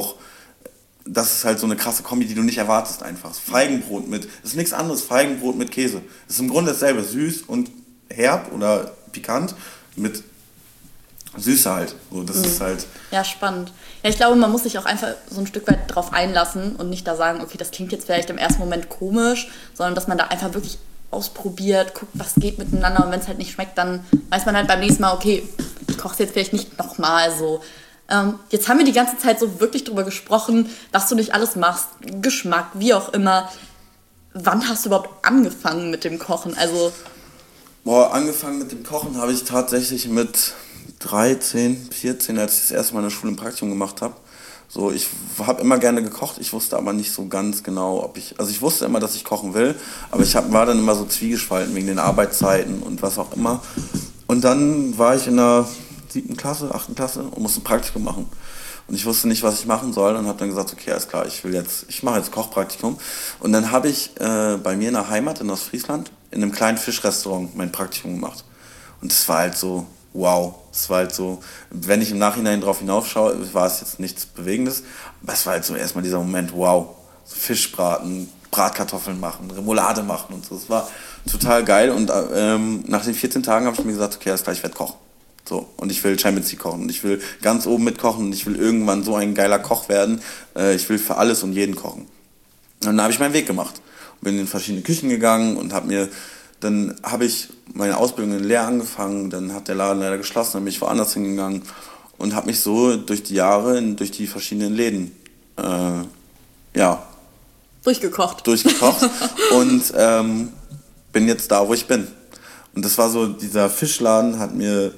so eine krasse Kombi, die du nicht erwartest einfach. Feigenbrot das ist nichts anderes, Feigenbrot mit Käse. Das ist im Grunde dasselbe, süß und herb oder pikant mit Süße halt. So, das ist halt...
Ja, spannend. Ja, ich glaube, man muss sich auch einfach so ein Stück weit drauf einlassen und nicht da sagen, okay, das klingt jetzt vielleicht im ersten Moment komisch, sondern dass man da einfach wirklich ausprobiert, guckt, was geht miteinander und wenn es halt nicht schmeckt, dann weiß man halt beim nächsten Mal, okay, ich koche es jetzt vielleicht nicht nochmal so. Jetzt haben wir die ganze Zeit so wirklich drüber gesprochen, was du nicht alles machst, Geschmack, wie auch immer. Wann hast du überhaupt angefangen mit dem Kochen? Also
Angefangen mit dem Kochen habe ich tatsächlich mit 13, 14, als ich das erste Mal in der Schule ein Praktikum gemacht habe. So, ich habe immer gerne gekocht, ich wusste aber nicht so ganz genau, ich wusste immer, dass ich kochen will, aber war dann immer so zwiegespalten wegen den Arbeitszeiten und was auch immer. Und dann war ich in der 7. Klasse, 8. Klasse und musste ein Praktikum machen. Und ich wusste nicht, was ich machen soll und habe dann gesagt, okay, alles klar, ich mache jetzt Kochpraktikum. Und dann habe ich bei mir in der Heimat in Ostfriesland in einem kleinen Fischrestaurant mein Praktikum gemacht. Und es war halt so, wow, es war halt so, wenn ich im Nachhinein drauf hinaufschaue, war es jetzt nichts Bewegendes, aber es war halt so erstmal dieser Moment, wow, Fischbraten, Bratkartoffeln machen, Remoulade machen und so, es war total geil und nach den 14 Tagen habe ich mir gesagt, okay, alles klar, ich werde kochen. So, und ich will Champions League kochen und ich will ganz oben mitkochen und ich will irgendwann so ein geiler Koch werden, ich will für alles und jeden kochen. Und dann habe ich meinen Weg gemacht, bin in verschiedene Küchen gegangen und dann habe ich meine Ausbildung in Lehr angefangen, dann hat der Laden leider geschlossen, dann bin ich woanders hingegangen und habe mich so durch die Jahre, durch die verschiedenen Läden,
durchgekocht
und bin jetzt da, wo ich bin. Und das war so, dieser Fischladen hat mir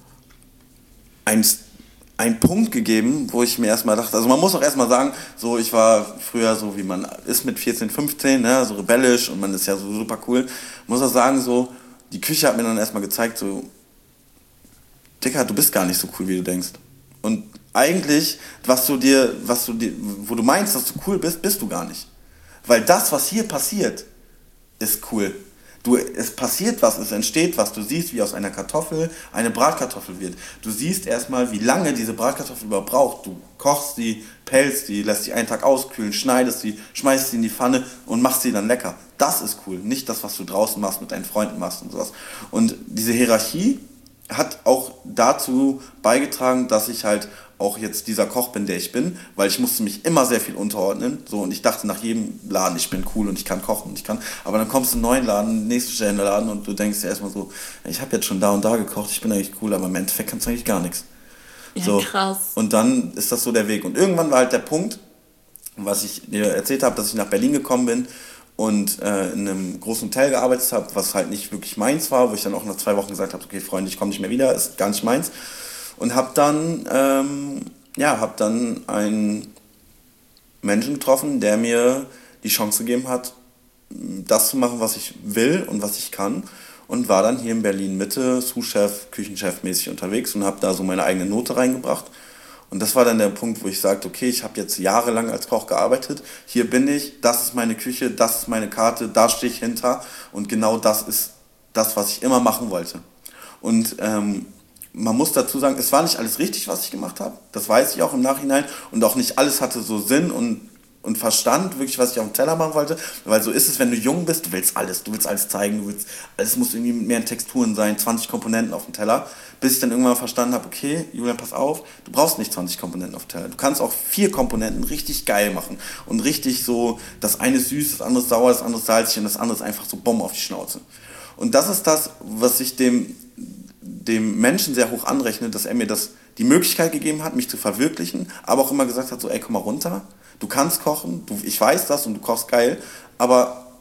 einen Punkt gegeben, wo ich mir erstmal dachte, also man muss auch erstmal sagen, so ich war früher so, wie man ist mit 14, 15, ne, so rebellisch und man ist ja so super cool. Muss auch sagen, so, die Küche hat mir dann erstmal gezeigt, so, Dicker, du bist gar nicht so cool, wie du denkst. Und eigentlich, wo du meinst, dass du cool bist, bist du gar nicht. Weil das, was hier passiert, ist cool. Es passiert was, es entsteht was. Du siehst, wie aus einer Kartoffel eine Bratkartoffel wird. Du siehst erstmal, wie lange diese Bratkartoffel überhaupt braucht. Du kochst sie, pelzt sie, lässt sie einen Tag auskühlen, schneidest sie, schmeißt sie in die Pfanne und machst sie dann lecker. Das ist cool. Nicht das, was du draußen machst, mit deinen Freunden machst und sowas. Und diese Hierarchie hat auch dazu beigetragen, dass ich halt auch jetzt dieser Koch bin, der ich bin, weil ich musste mich immer sehr viel unterordnen, so, und ich dachte nach jedem Laden, ich bin cool und ich kann kochen und aber dann kommst du in einen neuen Laden, nächsten Stellenladen und du denkst dir erstmal so, ich habe jetzt schon da und da gekocht, ich bin eigentlich cool, aber im Endeffekt kannst du eigentlich gar nichts.
Ja,
so,
krass.
Und dann ist das so der Weg und irgendwann war halt der Punkt, was ich dir erzählt habe, dass ich nach Berlin gekommen bin und in einem großen Hotel gearbeitet habe, was halt nicht wirklich meins war, wo ich dann auch nach 2 Wochen gesagt habe, okay Freunde, ich komme nicht mehr wieder, ist gar nicht meins. Und habe dann einen Menschen getroffen, der mir die Chance gegeben hat, das zu machen, was ich will und was ich kann. Und war dann hier in Berlin Mitte, Sous-Chef, Küchenchef mäßig unterwegs und habe da so meine eigene Note reingebracht. Und das war dann der Punkt, wo ich sagte, okay, ich habe jetzt jahrelang als Koch gearbeitet, hier bin ich, das ist meine Küche, das ist meine Karte, da stehe ich hinter und genau das ist das, was ich immer machen wollte. Und man muss dazu sagen, es war nicht alles richtig, was ich gemacht habe. Das weiß ich auch im Nachhinein. Und auch nicht alles hatte so Sinn und Verstand, wirklich, was ich auf dem Teller machen wollte. Weil so ist es, wenn du jung bist, du willst alles zeigen, alles muss irgendwie mit mehreren Texturen sein, 20 Komponenten auf dem Teller. Bis ich dann irgendwann verstanden habe, okay, Julian, pass auf, du brauchst nicht 20 Komponenten auf dem Teller. Du kannst auch 4 Komponenten richtig geil machen. Und richtig so, das eine ist süß, das andere ist sauer, das andere ist salzig und das andere ist einfach so Bombe auf die Schnauze. Und das ist das, was ich dem Menschen sehr hoch anrechnet, dass er mir die Möglichkeit gegeben hat, mich zu verwirklichen, aber auch immer gesagt hat, so, ey, komm mal runter, du kannst kochen, ich weiß das und du kochst geil, aber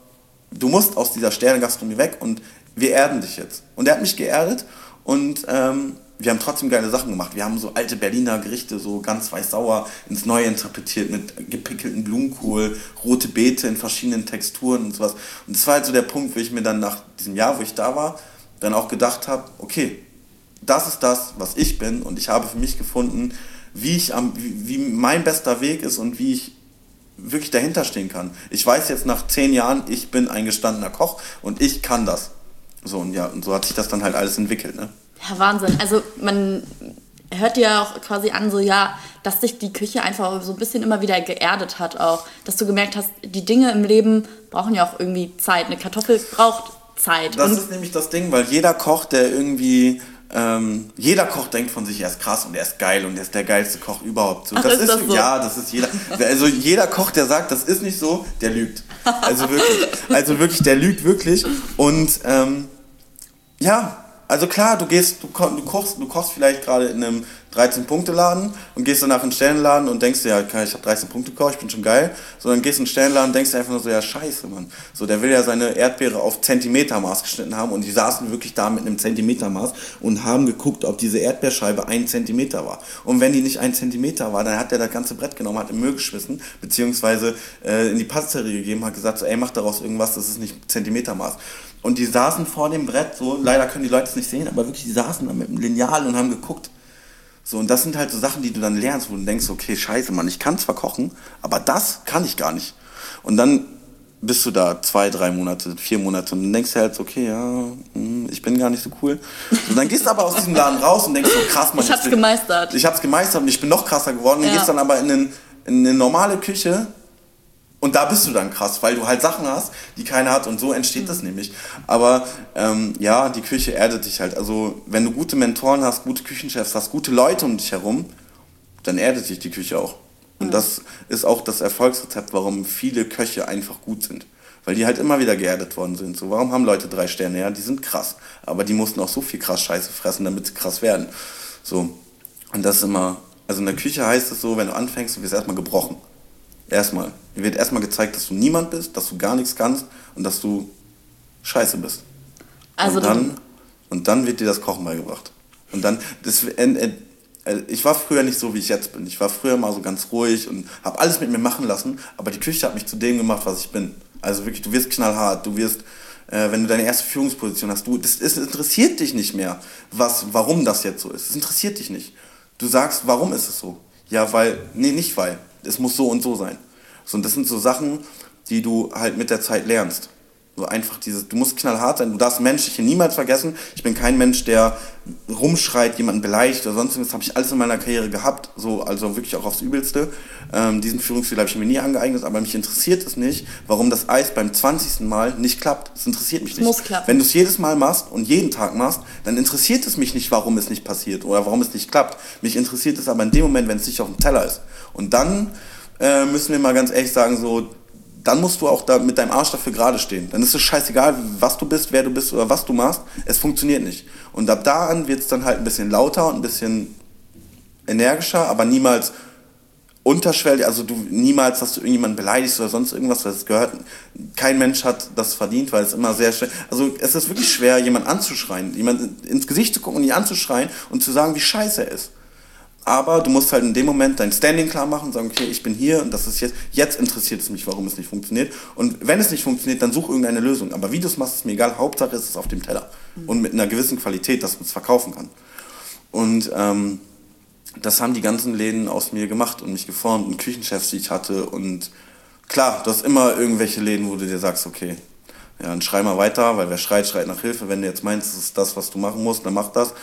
du musst aus dieser Sterne-Gastronomie weg und wir erden dich jetzt. Und er hat mich geerdet und wir haben trotzdem geile Sachen gemacht. Wir haben so alte Berliner Gerichte, so ganz weiß-sauer, ins Neue interpretiert mit gepickelten Blumenkohl, rote Beete in verschiedenen Texturen und sowas. Und das war halt so der Punkt, wo ich mir dann nach diesem Jahr, wo ich da war, dann auch gedacht habe, okay, das ist das, was ich bin und ich habe für mich gefunden, wie mein bester Weg ist und wie ich wirklich dahinter stehen kann. Ich weiß jetzt nach 10 Jahren, ich bin ein gestandener Koch und ich kann das. So, und ja, und so hat sich das dann halt alles entwickelt, ne?
Ja, Wahnsinn. Also man hört dir ja auch quasi an, so ja, dass dich die Küche einfach so ein bisschen immer wieder geerdet hat auch. Dass du gemerkt hast, die Dinge im Leben brauchen ja auch irgendwie Zeit. Eine Kartoffel braucht Zeit.
Das ist nämlich das Ding, weil jeder Koch, der irgendwie... jeder Koch denkt von sich, er ist krass und er ist geil und er ist der geilste Koch überhaupt. So,
Ach, ist das so?
Ja, das ist jeder. Also jeder Koch, der sagt, das ist nicht so, der lügt. Also wirklich, der lügt wirklich. Und ja, also klar, du kochst vielleicht gerade in einem 13-Punkte-Laden und gehst danach in einen Sternenladen und denkst dir, ja, ich habe 13 Punkte gekauft, ich bin schon geil. So, dann gehst du in einen Sternenladen und denkst dir einfach nur so, ja, scheiße, Mann. So, der will ja seine Erdbeere auf Zentimetermaß geschnitten haben und die saßen wirklich da mit einem Zentimetermaß und haben geguckt, ob diese Erdbeerscheibe 1 Zentimeter war. Und wenn die nicht 1 Zentimeter war, dann hat der das ganze Brett genommen, hat im Müll geschmissen, beziehungsweise in die Patisserie gegeben, hat gesagt, so, ey, mach daraus irgendwas, das ist nicht Zentimetermaß. Und die saßen vor dem Brett, so, leider können die Leute es nicht sehen, aber wirklich, die saßen da mit dem Lineal und haben geguckt. So, und das sind halt so Sachen, die du dann lernst, wo du denkst, okay, scheiße, Mann, ich kann zwar kochen, aber das kann ich gar nicht. Und dann bist du da 2, 3 Monate, 4 Monate und dann denkst du halt, okay, ja, ich bin gar nicht so cool. Und dann gehst du aber aus diesem Laden raus und denkst so, krass, Mann.
Ich hab's gemeistert
und ich bin noch krasser geworden. Und gehst dann aber in eine normale Küche und da bist du dann krass, weil du halt Sachen hast, die keiner hat und so entsteht das nämlich. Aber ja, die Küche erdet dich halt. Also wenn du gute Mentoren hast, gute Küchenchefs hast, gute Leute um dich herum, dann erdet dich die Küche auch. Und das ist auch das Erfolgsrezept, warum viele Köche einfach gut sind. Weil die halt immer wieder geerdet worden sind. So, warum haben Leute 3 Sterne? Ja, die sind krass. Aber die mussten auch so viel krass Scheiße fressen, damit sie krass werden. So. Und das ist immer, also in der Küche heißt es so, wenn du anfängst, du wirst erstmal gebrochen. Erstmal. Dir wird erstmal gezeigt, dass du niemand bist, dass du gar nichts kannst und dass du scheiße bist.
Also
und dann wird dir das Kochen beigebracht. Und dann, ich war früher nicht so, wie ich jetzt bin. Ich war früher mal so ganz ruhig und habe alles mit mir machen lassen, aber die Küche hat mich zu dem gemacht, was ich bin. Also wirklich, du wirst knallhart, du wirst, wenn du deine erste Führungsposition hast, es interessiert dich nicht mehr, warum das jetzt so ist. Es interessiert dich nicht. Du sagst, warum ist es so? Ja, nicht weil. Es muss so und so sein. So, und das sind so Sachen, die du halt mit der Zeit lernst. So einfach du musst knallhart sein, du darfst Menschliche niemals vergessen. Ich bin kein Mensch, der rumschreit, jemanden beleidigt oder sonst irgendwas. Das habe ich alles in meiner Karriere gehabt, so, also wirklich auch aufs Übelste. Diesen Führungsstil habe ich mir nie angeeignet, aber mich interessiert es nicht, warum das Eis beim 20. Mal nicht klappt. Das interessiert mich nicht.
Muss klappen.
Wenn du es jedes Mal machst und jeden Tag machst, dann interessiert es mich nicht, warum es nicht passiert oder warum es nicht klappt. Mich interessiert es aber in dem Moment, wenn es nicht auf dem Teller ist. Und dann müssen wir mal ganz ehrlich sagen, so, dann musst du auch da mit deinem Arsch dafür gerade stehen. Dann ist es scheißegal, was du bist, wer du bist oder was du machst. Es funktioniert nicht. Und ab da an wird es dann halt ein bisschen lauter und ein bisschen energischer, aber niemals unterschwellig. Also niemals, dass du irgendjemanden beleidigst oder sonst irgendwas, weil es gehört. Kein Mensch hat das verdient, weil es immer sehr schwer. Also es ist wirklich schwer, jemanden anzuschreien, jemanden ins Gesicht zu gucken und ihn anzuschreien und zu sagen, wie scheiße er ist. Aber du musst halt in dem Moment dein Standing klar machen und sagen, okay, ich bin hier und das ist jetzt interessiert es mich, warum es nicht funktioniert. Und wenn es nicht funktioniert, dann such irgendeine Lösung. Aber wie du es machst, ist mir egal. Hauptsache ist es auf dem Teller. Und mit einer gewissen Qualität, dass man es verkaufen kann. Und das haben die ganzen Läden aus mir gemacht und mich geformt und Küchenchefs, die ich hatte. Und klar, du hast immer irgendwelche Läden, wo du dir sagst, okay, ja, dann schrei mal weiter, weil wer schreit, schreit nach Hilfe. Wenn du jetzt meinst, das ist das, was du machen musst, dann mach das.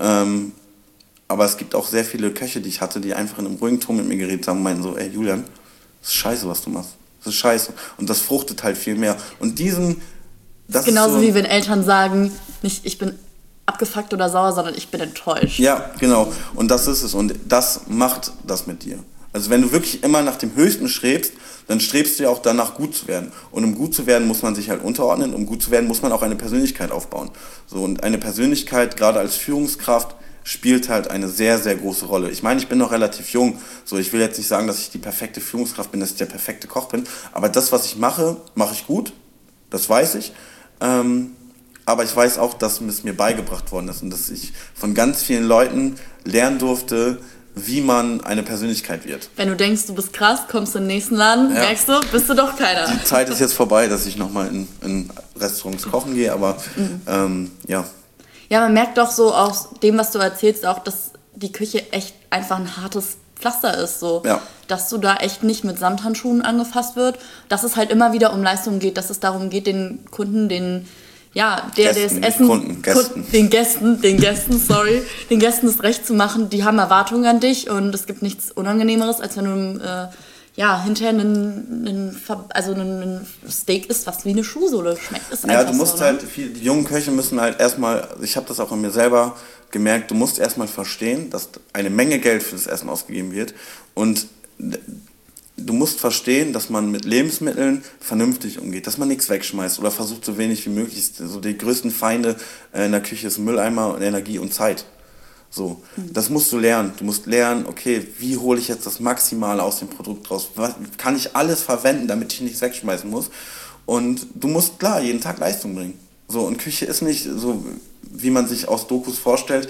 Aber es gibt auch sehr viele Köche, die ich hatte, die einfach in einem ruhigen Ton mit mir geredet haben und meinten so, ey Julian, das ist scheiße, was du machst. Das ist scheiße. Und das fruchtet halt viel mehr. Und das ist
genauso
so,
wie wenn Eltern sagen, nicht ich bin abgefuckt oder sauer, sondern ich bin enttäuscht.
Ja, genau. Und das ist es. Und das macht das mit dir. Also wenn du wirklich immer nach dem Höchsten strebst, dann strebst du ja auch danach, gut zu werden. Und um gut zu werden, muss man sich halt unterordnen. Um gut zu werden, muss man auch eine Persönlichkeit aufbauen. So, und eine Persönlichkeit, gerade als Führungskraft, spielt halt eine sehr, sehr große Rolle. Ich meine, ich bin noch relativ jung. So, ich will jetzt nicht sagen, dass ich die perfekte Führungskraft bin, dass ich der perfekte Koch bin. Aber das, was ich mache, mache ich gut. Das weiß ich. Aber ich weiß auch, dass es mir beigebracht worden ist und dass ich von ganz vielen Leuten lernen durfte, wie man eine Persönlichkeit wird.
Wenn du denkst, du bist krass, kommst du in den nächsten Laden, merkst du, bist du doch keiner.
Die Zeit ist jetzt vorbei, dass ich nochmal in Restaurants kochen gehe, aber ja.
Ja, man merkt doch so aus dem, was du erzählst, auch, dass die Küche echt einfach ein hartes Pflaster ist. So.
Ja.
Dass du da echt nicht mit Samthandschuhen angefasst wird. Dass es halt immer wieder um Leistung geht, dass es darum geht, den Kunden, den Gästen das Recht zu machen. Die haben Erwartungen an dich und es gibt nichts Unangenehmeres, als wenn du hinterher einen Steak isst, was wie eine Schuhsohle schmeckt. Ist
ja, du musst so, halt, die jungen Köche müssen halt erstmal, ich habe das auch an mir selber gemerkt, du musst erstmal verstehen, dass eine Menge Geld für das Essen ausgegeben wird und du musst verstehen, dass man mit Lebensmitteln vernünftig umgeht, dass man nichts wegschmeißt oder versucht so wenig wie möglich. So die größten Feinde in der Küche ist Mülleimer und Energie und Zeit. So, das musst du lernen. Du musst lernen, okay, wie hole ich jetzt das Maximale aus dem Produkt raus? Was, kann ich alles verwenden, damit ich nichts wegschmeißen muss? Und du musst, klar, jeden Tag Leistung bringen. So, und Küche ist nicht so, wie man sich aus Dokus vorstellt.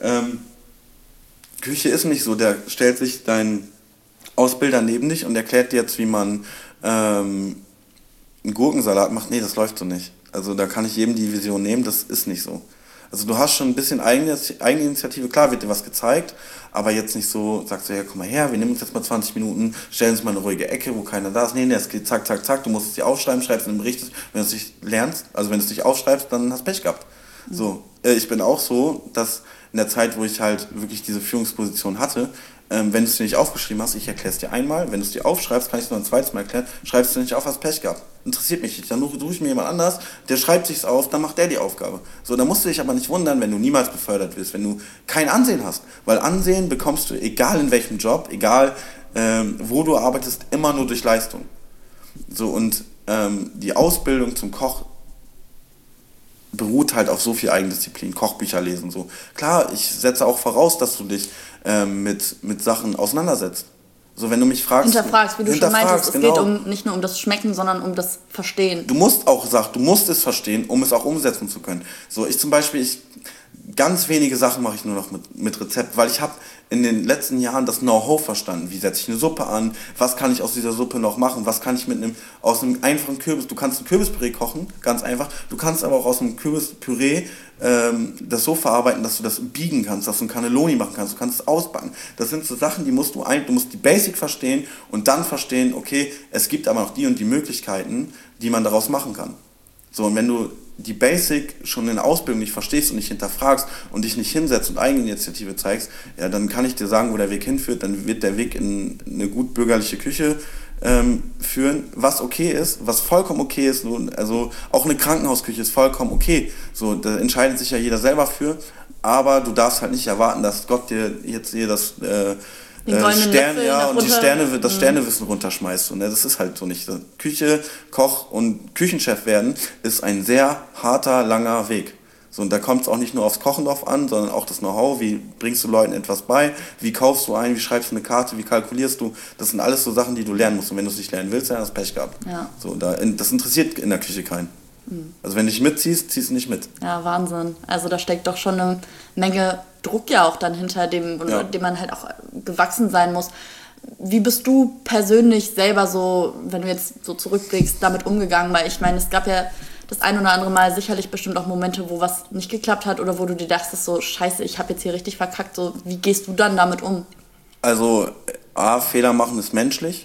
Küche ist nicht so, der stellt sich dein Ausbilder neben dich und erklärt dir jetzt, wie man einen Gurkensalat macht. Nee, das läuft so nicht. Also da kann ich jedem die Vision nehmen, das ist nicht so. Also du hast schon ein bisschen Eigeninitiative, klar wird dir was gezeigt, aber jetzt nicht so, sagst du, ja, komm mal her, wir nehmen uns jetzt mal 20 Minuten, stellen uns mal eine ruhige Ecke, wo keiner da ist. Nee, es geht zack, zack, zack, du musst es dir aufschreiben, schreibst in den Bericht, wenn du es nicht lernst, also wenn du es nicht aufschreibst, dann hast du Pech gehabt. So, ich bin auch so, dass in der Zeit, wo ich halt wirklich diese Führungsposition hatte, wenn du es dir nicht aufgeschrieben hast, ich erkläre es dir einmal, wenn du es dir aufschreibst, kann ich es noch ein zweites Mal erklären, schreibst du nicht auf, hast Pech gehabt. Interessiert mich nicht. Dann suche ich mir jemand anders, der schreibt sich's auf, dann macht der die Aufgabe. So, dann musst du dich aber nicht wundern, wenn du niemals befördert wirst, wenn du kein Ansehen hast. Weil Ansehen bekommst du, egal in welchem Job, egal wo du arbeitest, immer nur durch Leistung. So, und die Ausbildung zum Koch beruht halt auf so viel Eigendisziplin, Kochbücher lesen, so. Klar, ich setze auch voraus, dass du dich mit Sachen auseinandersetzt. So, wenn du mich fragst...
Hinterfragst, wie du schon meintest, es geht nicht nur um das Schmecken, sondern um das Verstehen.
Du musst es verstehen, um es auch umsetzen zu können. So, ich zum Beispiel, ganz wenige Sachen mache ich nur noch mit Rezept, weil ich habe in den letzten Jahren das Know-how verstanden. Wie setze ich eine Suppe an? Was kann ich aus dieser Suppe noch machen? Was kann ich aus einem einfachen Kürbis? Du kannst ein Kürbispüree kochen, ganz einfach. Du kannst aber auch aus einem Kürbispüree das so verarbeiten, dass du das biegen kannst, dass du ein Cannelloni machen kannst. Du kannst es ausbacken. Das sind so Sachen, du musst die Basic verstehen und dann verstehen, okay, es gibt aber auch die und die Möglichkeiten, die man daraus machen kann. So, und wenn du die Basic schon in der Ausbildung nicht verstehst und nicht hinterfragst und dich nicht hinsetzt und Eigeninitiative zeigst, ja, dann kann ich dir sagen, wo der Weg hinführt. Dann wird der Weg in eine gut bürgerliche Küche führen, was okay ist, was vollkommen okay ist. Also auch eine Krankenhausküche ist vollkommen okay. So, da entscheidet sich ja jeder selber für, aber du darfst halt nicht erwarten, dass Gott dir jetzt hier das Sternewissen runterschmeißt. Und das ist halt so nicht. Küche, Koch und Küchenchef werden ist ein sehr harter, langer Weg. So, und da kommt es auch nicht nur aufs Kochen drauf an, sondern auch das Know-how, wie bringst du Leuten etwas bei, wie kaufst du ein, wie schreibst du eine Karte, wie kalkulierst du. Das sind alles so Sachen, die du lernen musst. Und wenn du es nicht lernen willst, dann hast du Pech gehabt. Ja. So, das interessiert in der Küche keinen. Also wenn du nicht mitziehst, ziehst du nicht mit.
Ja, Wahnsinn. Also da steckt doch schon eine Menge Druck ja auch dann hinter dem man halt auch gewachsen sein muss. Wie bist du persönlich selber so, wenn du jetzt so zurückblickst, damit umgegangen? Weil ich meine, es gab ja das ein oder andere Mal sicherlich bestimmt auch Momente, wo was nicht geklappt hat oder wo du dir dachtest, so scheiße, ich habe jetzt hier richtig verkackt. So, wie gehst du dann damit um?
Also Fehler machen ist menschlich.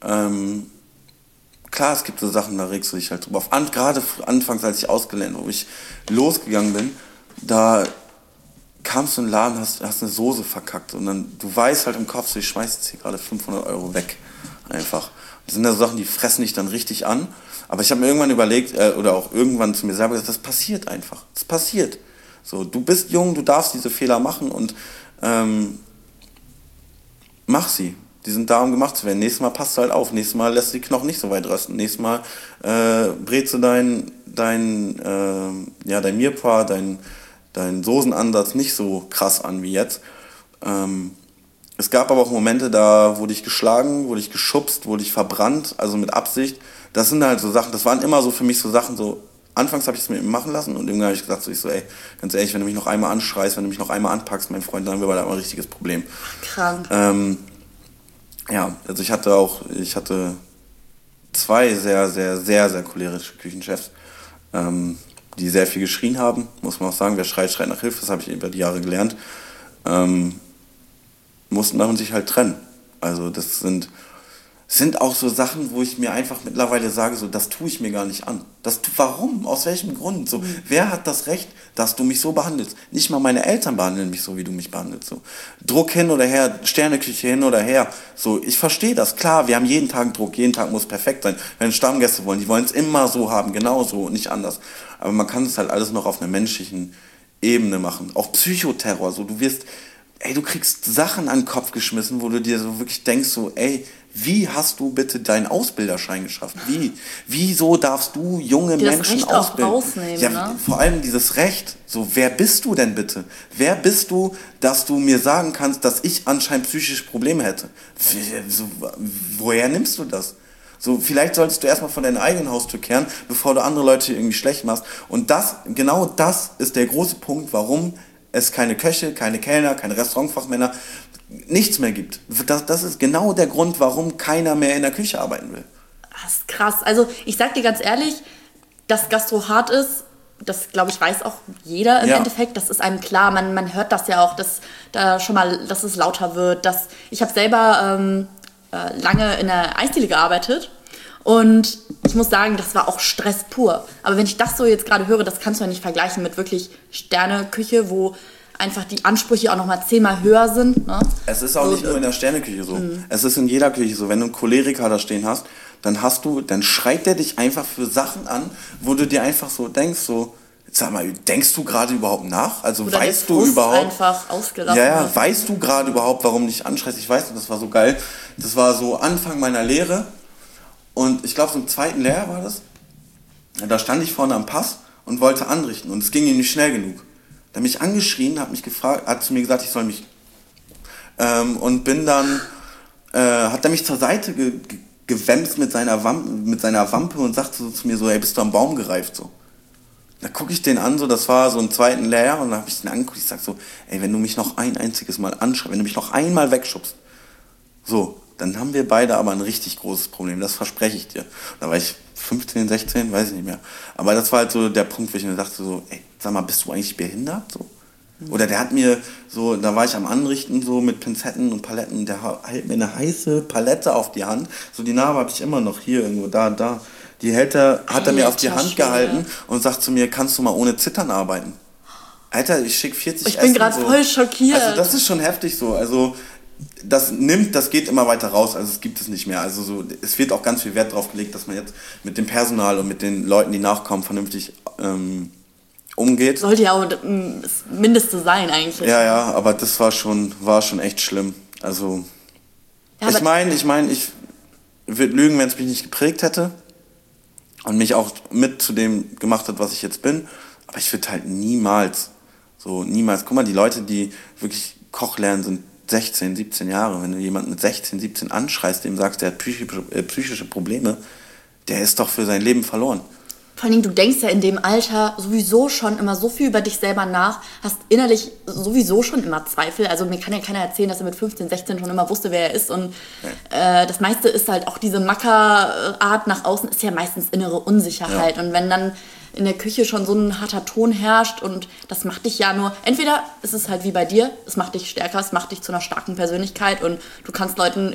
Klar, es gibt so Sachen, da regst du dich halt drüber auf. Gerade anfangs, als ich ausgelernt, wo ich losgegangen bin, da kamst du in den Laden, hast eine Soße verkackt und dann, du weißt halt im Kopf, so, ich schmeiß jetzt hier gerade 500 € weg. Einfach. Das sind ja so Sachen, die fressen dich dann richtig an. Aber ich habe mir irgendwann überlegt, oder auch irgendwann zu mir selber gesagt, das passiert einfach. Das passiert. So, du bist jung, du darfst diese Fehler machen und mach sie. Die sind da, um gemacht zu werden. Nächstes Mal passt du halt auf. Nächstes Mal lässt du die Knochen nicht so weit rösten. Nächstes Mal brätst du dein Mirepoix, dein Soßenansatz nicht so krass an wie jetzt. Es gab aber auch Momente, da wurde ich geschlagen, wurde ich geschubst, wurde ich verbrannt, also mit Absicht. Das sind halt so Sachen, das waren immer so für mich so Sachen, so, anfangs habe ich es mit ihm machen lassen und irgendwann habe ich gesagt, ey, ganz ehrlich, wenn du mich noch einmal anschreist, wenn du mich noch einmal anpackst, mein Freund, dann haben wir beide ein richtiges Problem.
Krank.
Ja, also ich hatte 2 sehr, sehr, sehr, sehr cholerische Küchenchefs, die sehr viel geschrien haben, muss man auch sagen. Wer schreit, schreit nach Hilfe, das habe ich über die Jahre gelernt. Mussten man sich halt trennen. Also das sind auch so Sachen, wo ich mir einfach mittlerweile sage, so, das tue ich mir gar nicht an. Warum? Aus welchem Grund? So, wer hat das Recht, dass du mich so behandelst? Nicht mal meine Eltern behandeln mich so, wie du mich behandelst. So. Druck hin oder her, Sterneküche hin oder her. So, ich verstehe das. Klar, wir haben jeden Tag Druck, jeden Tag muss perfekt sein. Wenn Stammgäste wollen, die wollen es immer so haben, genauso und nicht anders. Aber man kann es halt alles noch auf einer menschlichen Ebene machen. Auch Psychoterror. So, du kriegst Sachen an den Kopf geschmissen, wo du dir so wirklich denkst, so, ey, wie hast du bitte deinen Ausbilderschein geschafft? Wieso darfst du junge Menschen
Recht
ausbilden?
auch rausnehmen,
Ja,
ne?
vor allem dieses Recht. So, wer bist du denn bitte? Wer bist du, dass du mir sagen kannst, dass ich anscheinend psychische Probleme hätte? Woher nimmst du das? So, vielleicht solltest du erstmal von deiner eigenen Haustür kehren, bevor du andere Leute irgendwie schlecht machst. Und genau das ist der große Punkt, warum es keine Köche, keine Kellner, keine Restaurantfachmänner, nichts mehr gibt. Das ist genau der Grund, warum keiner mehr in der Küche arbeiten will.
Das ist krass. Also ich sag dir ganz ehrlich, dass Gastro hart ist, das glaube ich weiß auch jeder im Endeffekt. Das ist einem klar. Man hört das ja auch, dass es lauter wird. Ich habe selber lange in der Eisdiele gearbeitet. Und ich muss sagen, das war auch Stress pur. Aber wenn ich das so jetzt gerade höre, das kannst du ja nicht vergleichen mit wirklich Sterneküche, wo einfach die Ansprüche auch nochmal 10-mal höher sind. Ne?
Es ist auch nicht nur in der Sterneküche so. Es ist in jeder Küche so. Wenn du einen Choleriker da stehen hast, dann schreit der dich einfach für Sachen an, wo du dir einfach so denkst, so, sag mal, denkst du gerade überhaupt nach? Also
oder
weißt du überhaupt...
einfach ausgelassen.
Ja, weißt du gerade überhaupt, warum du dich anschreist? Ich weiß, das war so geil. Das war so Anfang meiner Lehre. Und ich glaube, so im 2. Lehrjahr war das. Da stand ich vorne am Pass und wollte anrichten. Und es ging ihm nicht schnell genug. Da hat mich angeschrien, hat zu mir gesagt, ich soll mich... und bin dann... hat er mich zur Seite gewämst mit seiner Wampe und sagte so zu mir so, ey, bist du am Baum gereift? So. Da gucke ich den an, so, das war so im 2. Lehrjahr. Und dann habe ich den angeguckt, ich sag so, ey, wenn du mich noch ein einziges Mal anschreibst, wenn du mich noch einmal wegschubst, so, dann haben wir beide aber ein richtig großes Problem, das verspreche ich dir. Da war ich 15, 16, weiß ich nicht mehr. Aber das war halt so der Punkt, wo ich mir dachte so, ey, sag mal, bist du eigentlich behindert? So. Oder der hat mir so, da war ich am Anrichten so mit Pinzetten und Paletten, der hält mir eine heiße Palette auf die Hand. So die Narbe habe ich immer noch hier irgendwo, da. Die hat er mir auf die Hand gehalten und sagt zu mir, kannst du mal ohne Zittern arbeiten? Alter, ich schicke 40
Ich bin gerade voll schockiert.
Also das ist schon heftig so, also... Das geht immer weiter raus, also es gibt es nicht mehr. Also so, es wird auch ganz viel Wert darauf gelegt, dass man jetzt mit dem Personal und mit den Leuten, die nachkommen, vernünftig umgeht.
Sollte ja auch das Mindeste sein eigentlich.
Ja, aber das war schon echt schlimm. Also ja, ich meine, ich würde lügen, wenn es mich nicht geprägt hätte und mich auch mit zu dem gemacht hat, was ich jetzt bin. Aber ich würde halt niemals. Guck mal, die Leute, die wirklich Koch lernen, sind 16, 17 Jahre. Wenn du jemanden mit 16, 17 anschreist, dem sagst, der hat psychische Probleme, der ist doch für sein Leben verloren.
Vor allem, du denkst ja in dem Alter sowieso schon immer so viel über dich selber nach, hast innerlich sowieso schon immer Zweifel. Also mir kann ja keiner erzählen, dass er mit 15, 16 schon immer wusste, wer er ist. Und das meiste ist halt auch diese Mackerart nach außen, ist ja meistens innere Unsicherheit. Ja. Und wenn dann in der Küche schon so ein harter Ton herrscht und das macht dich ja nur, entweder ist es halt wie bei dir, es macht dich stärker, es macht dich zu einer starken Persönlichkeit und du kannst Leuten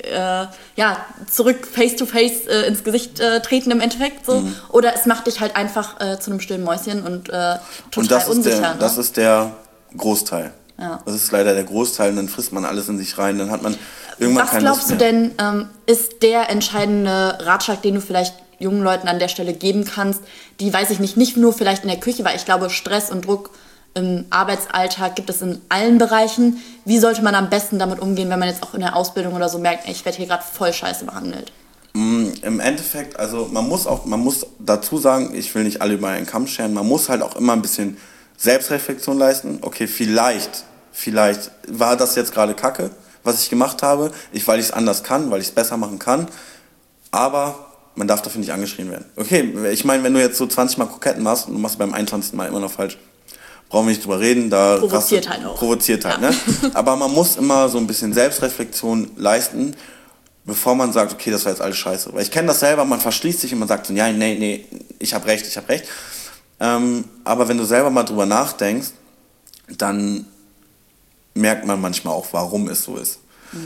zurück face to face ins Gesicht treten im Endeffekt so, oder es macht dich halt einfach zu einem stillen Mäuschen und total unsicher.
Das ist der Großteil. Ja. Das ist leider der Großteil und dann frisst man alles in sich rein, dann hat man irgendwann keine Lust mehr.
Was glaubst du denn, ist der entscheidende Ratschlag, den du vielleicht jungen Leuten an der Stelle geben kannst, die, weiß ich nicht nur vielleicht in der Küche, weil ich glaube, Stress und Druck im Arbeitsalltag gibt es in allen Bereichen. Wie sollte man am besten damit umgehen, wenn man jetzt auch in der Ausbildung oder so merkt, ich werde hier gerade voll scheiße behandelt?
Im Endeffekt, also man muss dazu sagen, ich will nicht alle über einen Kamm scheren, man muss halt auch immer ein bisschen Selbstreflexion leisten. Okay, vielleicht war das jetzt gerade Kacke, was ich gemacht habe, weil ich es anders kann, weil ich es besser machen kann, aber man darf dafür nicht angeschrien werden. Okay, ich meine, wenn du jetzt so 20 Mal Kroketten machst und du machst beim 21. Mal immer noch falsch, brauchen wir nicht drüber reden. Da
provoziert halt auch.
Provoziert halt, ne? Aber man muss immer so ein bisschen Selbstreflexion leisten, bevor man sagt, okay, das war jetzt alles scheiße. Weil ich kenne das selber, man verschließt sich und man sagt so, ja, nee, ich habe recht. Aber wenn du selber mal drüber nachdenkst, dann merkt man manchmal auch, warum es so ist.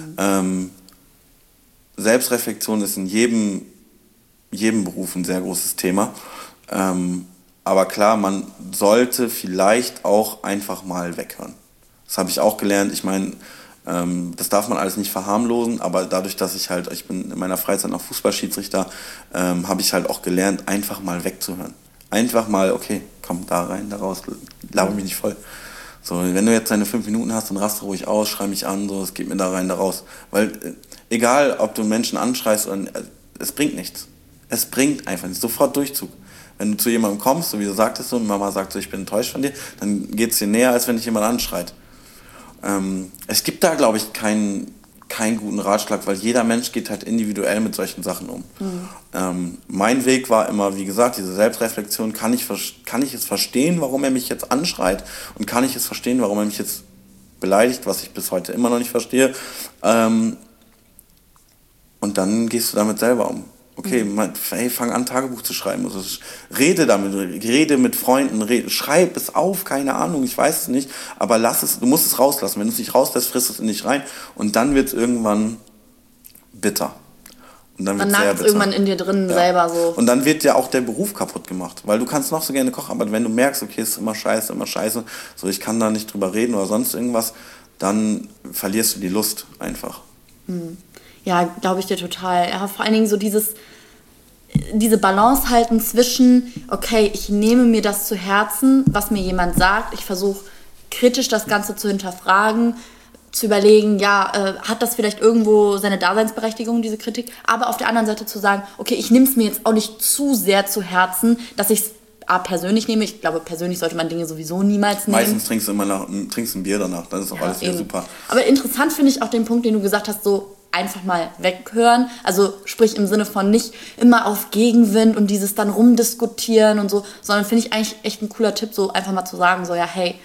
Selbstreflexion ist in jedem Beruf ein sehr großes Thema. Aber klar, man sollte vielleicht auch einfach mal weghören. Das habe ich auch gelernt. Ich meine, das darf man alles nicht verharmlosen, aber dadurch, dass ich bin in meiner Freizeit noch Fußballschiedsrichter, habe ich halt auch gelernt, einfach mal wegzuhören. Einfach mal, okay, komm, da rein, da raus, laber mich nicht voll. So, wenn du jetzt deine 5 Minuten hast, dann raste ruhig aus, schrei mich an, so, es geht mir da rein, da raus. Weil, egal, ob du Menschen anschreist oder es bringt nichts. Es bringt einfach nichts. Sofort Durchzug. Wenn du zu jemandem kommst, so wie du sagtest, und Mama sagt so, ich bin enttäuscht von dir, dann geht es dir näher, als wenn dich jemand anschreit. Es gibt da, glaube ich, keinen guten Ratschlag, weil jeder Mensch geht halt individuell mit solchen Sachen um. Mein Weg war immer, wie gesagt, diese Selbstreflexion, kann ich es verstehen, warum er mich jetzt anschreit, und kann ich es verstehen, warum er mich jetzt beleidigt, was ich bis heute immer noch nicht verstehe. Und dann gehst du damit selber um. Okay, fang an, Tagebuch zu schreiben. Also, rede mit Freunden, schreib es auf, keine Ahnung, ich weiß es nicht, aber du musst es rauslassen. Wenn du es nicht rauslässt, frisst es in dich rein und dann wird es irgendwann bitter. Und dann
nagt es irgendwann in dir drin selber so.
Und dann wird ja auch der Beruf kaputt gemacht, weil du kannst noch so gerne kochen, aber wenn du merkst, okay, es ist immer scheiße, so ich kann da nicht drüber reden oder sonst irgendwas, dann verlierst du die Lust einfach.
Ja, glaube ich dir total. Ja, vor allen Dingen so diese Balance halten zwischen, okay, ich nehme mir das zu Herzen, was mir jemand sagt. Ich versuche kritisch das Ganze zu hinterfragen, zu überlegen, hat das vielleicht irgendwo seine Daseinsberechtigung, diese Kritik? Aber auf der anderen Seite zu sagen, okay, ich nehme es mir jetzt auch nicht zu sehr zu Herzen, dass ich es persönlich nehme. Ich glaube, persönlich sollte man Dinge sowieso niemals nehmen.
Meistens trinkst du ein Bier danach, dann ist auch alles wieder super.
Aber interessant finde ich auch den Punkt, den du gesagt hast, so einfach mal weghören. Also sprich im Sinne von nicht immer auf Gegenwind und dieses dann rumdiskutieren und so, sondern finde ich eigentlich echt ein cooler Tipp, so einfach mal zu sagen, so ja, hey,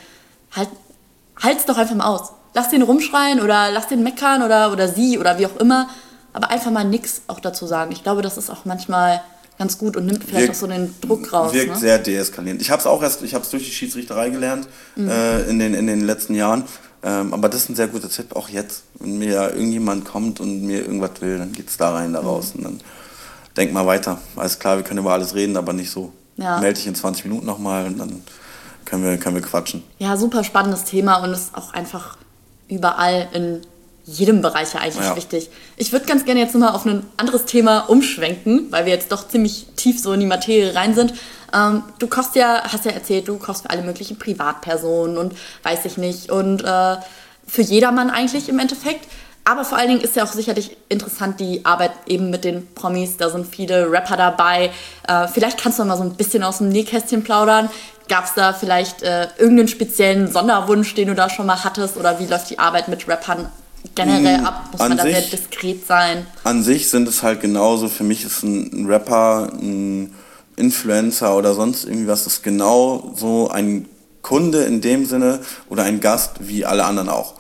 halt's doch einfach mal aus. Lass den rumschreien oder lass den meckern oder sie oder wie auch immer, aber einfach mal nix auch dazu sagen. Ich glaube, das ist auch manchmal ganz gut und nimmt vielleicht auch so den Druck raus.
Wirkt sehr deeskalierend. Ich habe es durch die Schiedsrichterei gelernt in den letzten Jahren. Aber das ist ein sehr guter Tipp, auch jetzt. Wenn mir irgendjemand kommt und mir irgendwas will, dann geht's da rein, da raus. Und dann denk mal weiter. Alles klar, wir können über alles reden, aber nicht so. Ja. Melde dich in 20 Minuten nochmal und dann können wir quatschen.
Ja, super spannendes Thema und ist auch einfach überall in jedem Bereich ja eigentlich wichtig. Ich würde ganz gerne jetzt nochmal auf ein anderes Thema umschwenken, weil wir jetzt doch ziemlich tief so in die Materie rein sind. Du kochst hast ja erzählt, du kochst für alle möglichen Privatpersonen und weiß ich nicht und für jedermann eigentlich im Endeffekt. Aber vor allen Dingen ist ja auch sicherlich interessant die Arbeit eben mit den Promis, da sind viele Rapper dabei. Vielleicht kannst du mal so ein bisschen aus dem Nähkästchen plaudern. Gab es da vielleicht irgendeinen speziellen Sonderwunsch, den du da schon mal hattest, oder wie läuft die Arbeit mit Rappern generell ab? Muss man da sehr diskret sein?
An sich sind es halt genauso, für mich ist ein Rapper, ein Influencer oder sonst irgendwie was, ist genau so ein Kunde in dem Sinne oder ein Gast wie alle anderen auch.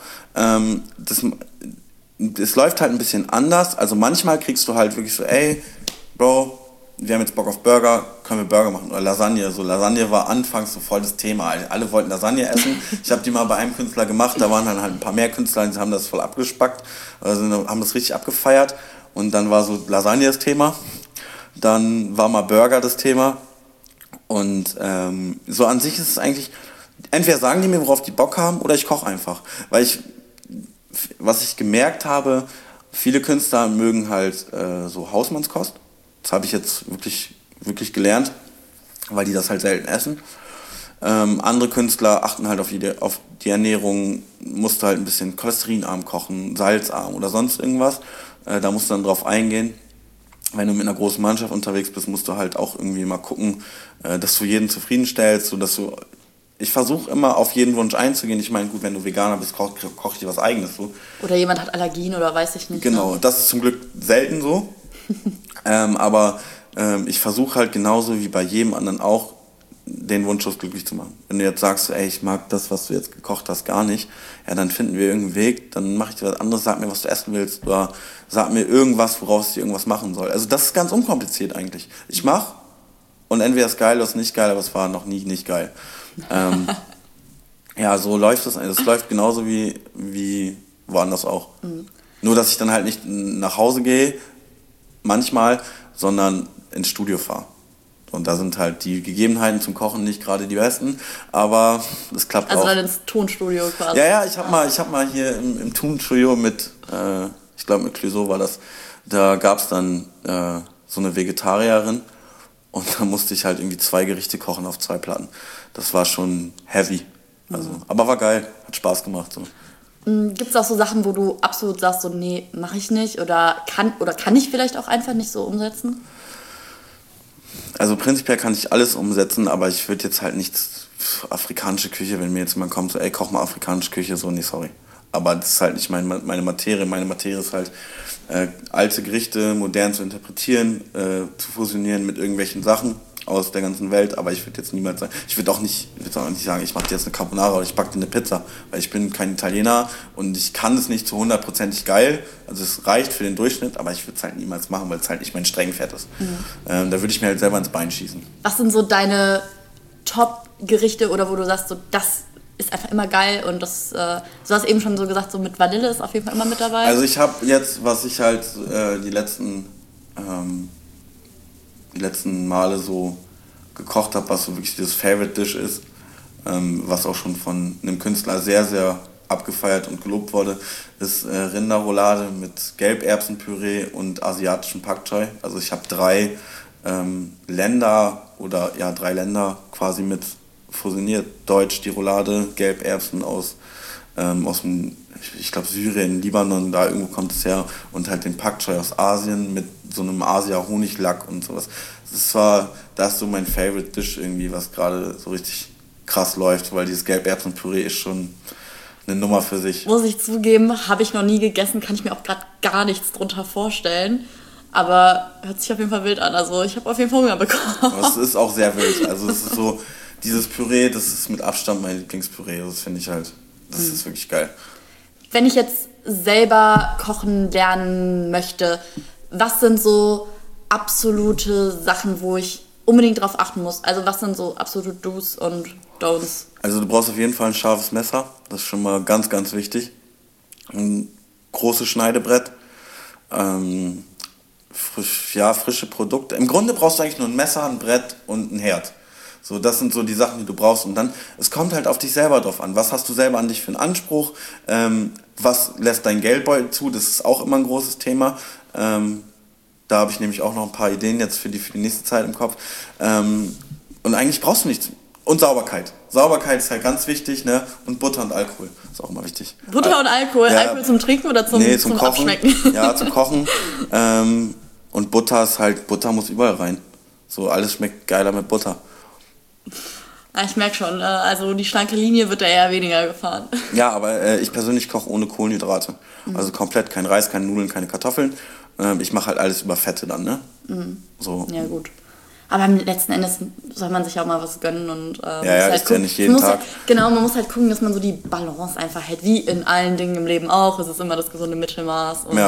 Das läuft halt ein bisschen anders, also manchmal kriegst du halt wirklich so, ey, Bro, wir haben jetzt Bock auf Burger, können wir Burger machen oder Lasagne. So, Lasagne war anfangs so voll das Thema. Alle wollten Lasagne essen. Ich habe die mal bei einem Künstler gemacht, da waren dann halt ein paar mehr Künstler, die haben das voll abgespackt, also haben das richtig abgefeiert. Und dann war so Lasagne das Thema. Dann war mal Burger das Thema. Und so an sich ist es eigentlich, entweder sagen die mir, worauf die Bock haben, oder ich koche einfach. Weil was ich gemerkt habe, viele Künstler mögen halt so Hausmannskost. Das habe ich jetzt wirklich gelernt, weil die das halt selten essen. Andere Künstler achten halt auf die Ernährung, musst du halt ein bisschen cholesterinarm kochen, salzarm oder sonst irgendwas. Da musst du dann drauf eingehen. Wenn du mit einer großen Mannschaft unterwegs bist, musst du halt auch irgendwie mal gucken, dass du jeden zufriedenstellst, sodass du ich versuche immer auf jeden Wunsch einzugehen. Ich meine, gut, wenn du Veganer bist, koch ich dir was Eigenes so.
Oder jemand hat Allergien oder weiß ich nicht.
Genau, das ist zum Glück selten so. Aber ich versuche halt genauso wie bei jedem anderen auch, den Wunschlos glücklich zu machen. Wenn du jetzt sagst, ey, ich mag das, was du jetzt gekocht hast, gar nicht, ja, dann finden wir irgendeinen Weg, dann mache ich dir was anderes, sag mir, was du essen willst, oder sag mir irgendwas, woraus ich irgendwas machen soll. Also das ist ganz unkompliziert eigentlich. Ich mache und entweder ist geil oder ist nicht geil, aber es war noch nie nicht geil. Ja, so läuft es. Es läuft genauso wie woanders auch. Mhm. Nur, dass ich dann halt nicht nach Hause gehe, manchmal, sondern ins Studio fahre. Und da sind halt die Gegebenheiten zum Kochen nicht gerade die besten, aber es klappt
also
auch.
Also dann ins Tonstudio quasi.
Ja, ich hab mal hier im Tonstudio mit, ich glaube mit Clouseau war das, da gab's dann so eine Vegetarierin und da musste ich halt irgendwie 2 Gerichte kochen auf 2 Platten. Das war schon heavy. Also, aber war geil, hat Spaß gemacht. So.
Gibt es auch so Sachen, wo du absolut sagst, so nee, mache ich nicht oder kann ich vielleicht auch einfach nicht so umsetzen?
Also prinzipiell kann ich alles umsetzen, aber ich würde jetzt halt nichts afrikanische Küche, wenn mir jetzt jemand kommt, so ey, koch mal afrikanische Küche, so nee, sorry. Aber das ist halt nicht meine Materie. Meine Materie ist halt, alte Gerichte modern zu interpretieren, zu fusionieren mit irgendwelchen Sachen aus der ganzen Welt. Aber ich würde jetzt niemals sagen, ich würde auch nicht sagen, ich mache dir jetzt eine Carbonara oder ich backe dir eine Pizza. Weil ich bin kein Italiener und ich kann es nicht zu 100% geil. Also es reicht für den Durchschnitt, aber ich würde es halt niemals machen, weil es halt nicht mein Streckenpferd ist. Da würde ich mir halt selber ins Bein schießen.
Was sind so deine Top-Gerichte oder wo du sagst, so das ist einfach immer geil und das, du hast eben schon so gesagt, so mit Vanille ist auf jeden Fall immer mit dabei.
Also ich habe jetzt, was ich halt die letzten Male so gekocht habe, was so wirklich das Favorite Dish ist, was auch schon von einem Künstler sehr, sehr abgefeiert und gelobt wurde, ist Rinderroulade mit Gelberbsenpüree und asiatischen Pak Choi. Also ich habe 3 Länder quasi mit fusioniert. Deutsch, die Roulade, Gelberbsen aus dem, ich glaube Syrien, Libanon, da irgendwo kommt es her, und halt den Pak Choi aus Asien mit so einem Asia-Honiglack und sowas. Das ist so mein Favorite Dish irgendwie, was gerade so richtig krass läuft, weil dieses Gelberbsenpüree ist schon eine Nummer für sich.
Muss ich zugeben, habe ich noch nie gegessen, kann ich mir auch gerade gar nichts drunter vorstellen. Aber hört sich auf jeden Fall wild an. Also ich habe auf jeden Fall Hunger bekommen.
Aber es ist auch sehr wild. Also es ist so, dieses Püree, das ist mit Abstand mein Lieblingspüree. Das finde ich halt, das ist wirklich geil.
Wenn ich jetzt selber kochen lernen möchte, was sind so absolute Sachen, wo ich unbedingt drauf achten muss? Also was sind so absolute Do's und Don'ts?
Also du brauchst auf jeden Fall ein scharfes Messer. Das ist schon mal ganz, ganz wichtig. Ein großes Schneidebrett. Frische Produkte. Im Grunde brauchst du eigentlich nur ein Messer, ein Brett und ein Herd. So, das sind so die Sachen, die du brauchst. Und dann, es kommt halt auf dich selber drauf an. Was hast du selber an dich für einen Anspruch? Was lässt dein Geldbeutel zu? Das ist auch immer ein großes Thema. Da habe ich nämlich auch noch ein paar Ideen jetzt für die nächste Zeit im Kopf. Und eigentlich brauchst du nichts. Und Sauberkeit. Sauberkeit ist halt ganz wichtig, ne? Und Butter und Alkohol ist auch immer wichtig.
Butter und Alkohol? Ja. Alkohol zum Trinken oder zum
Kochen.
Abschmecken?
Ja, zum Kochen. Und Butter ist halt, Butter muss überall rein. So, alles schmeckt geiler mit Butter.
Ja, ich merke schon, also die schlanke Linie wird da eher weniger gefahren.
Ja, aber ich persönlich koche ohne Kohlenhydrate. Also komplett kein Reis, keine Nudeln, keine Kartoffeln. Ich mache halt alles über Fette dann, ne? So.
Ja, gut. Aber letzten Endes soll man sich auch mal was gönnen und
ist ja nicht jeden Tag.
Man muss halt gucken, dass man so die Balance einfach hält, wie in allen Dingen im Leben auch. Es ist immer das gesunde Mittelmaß. Und,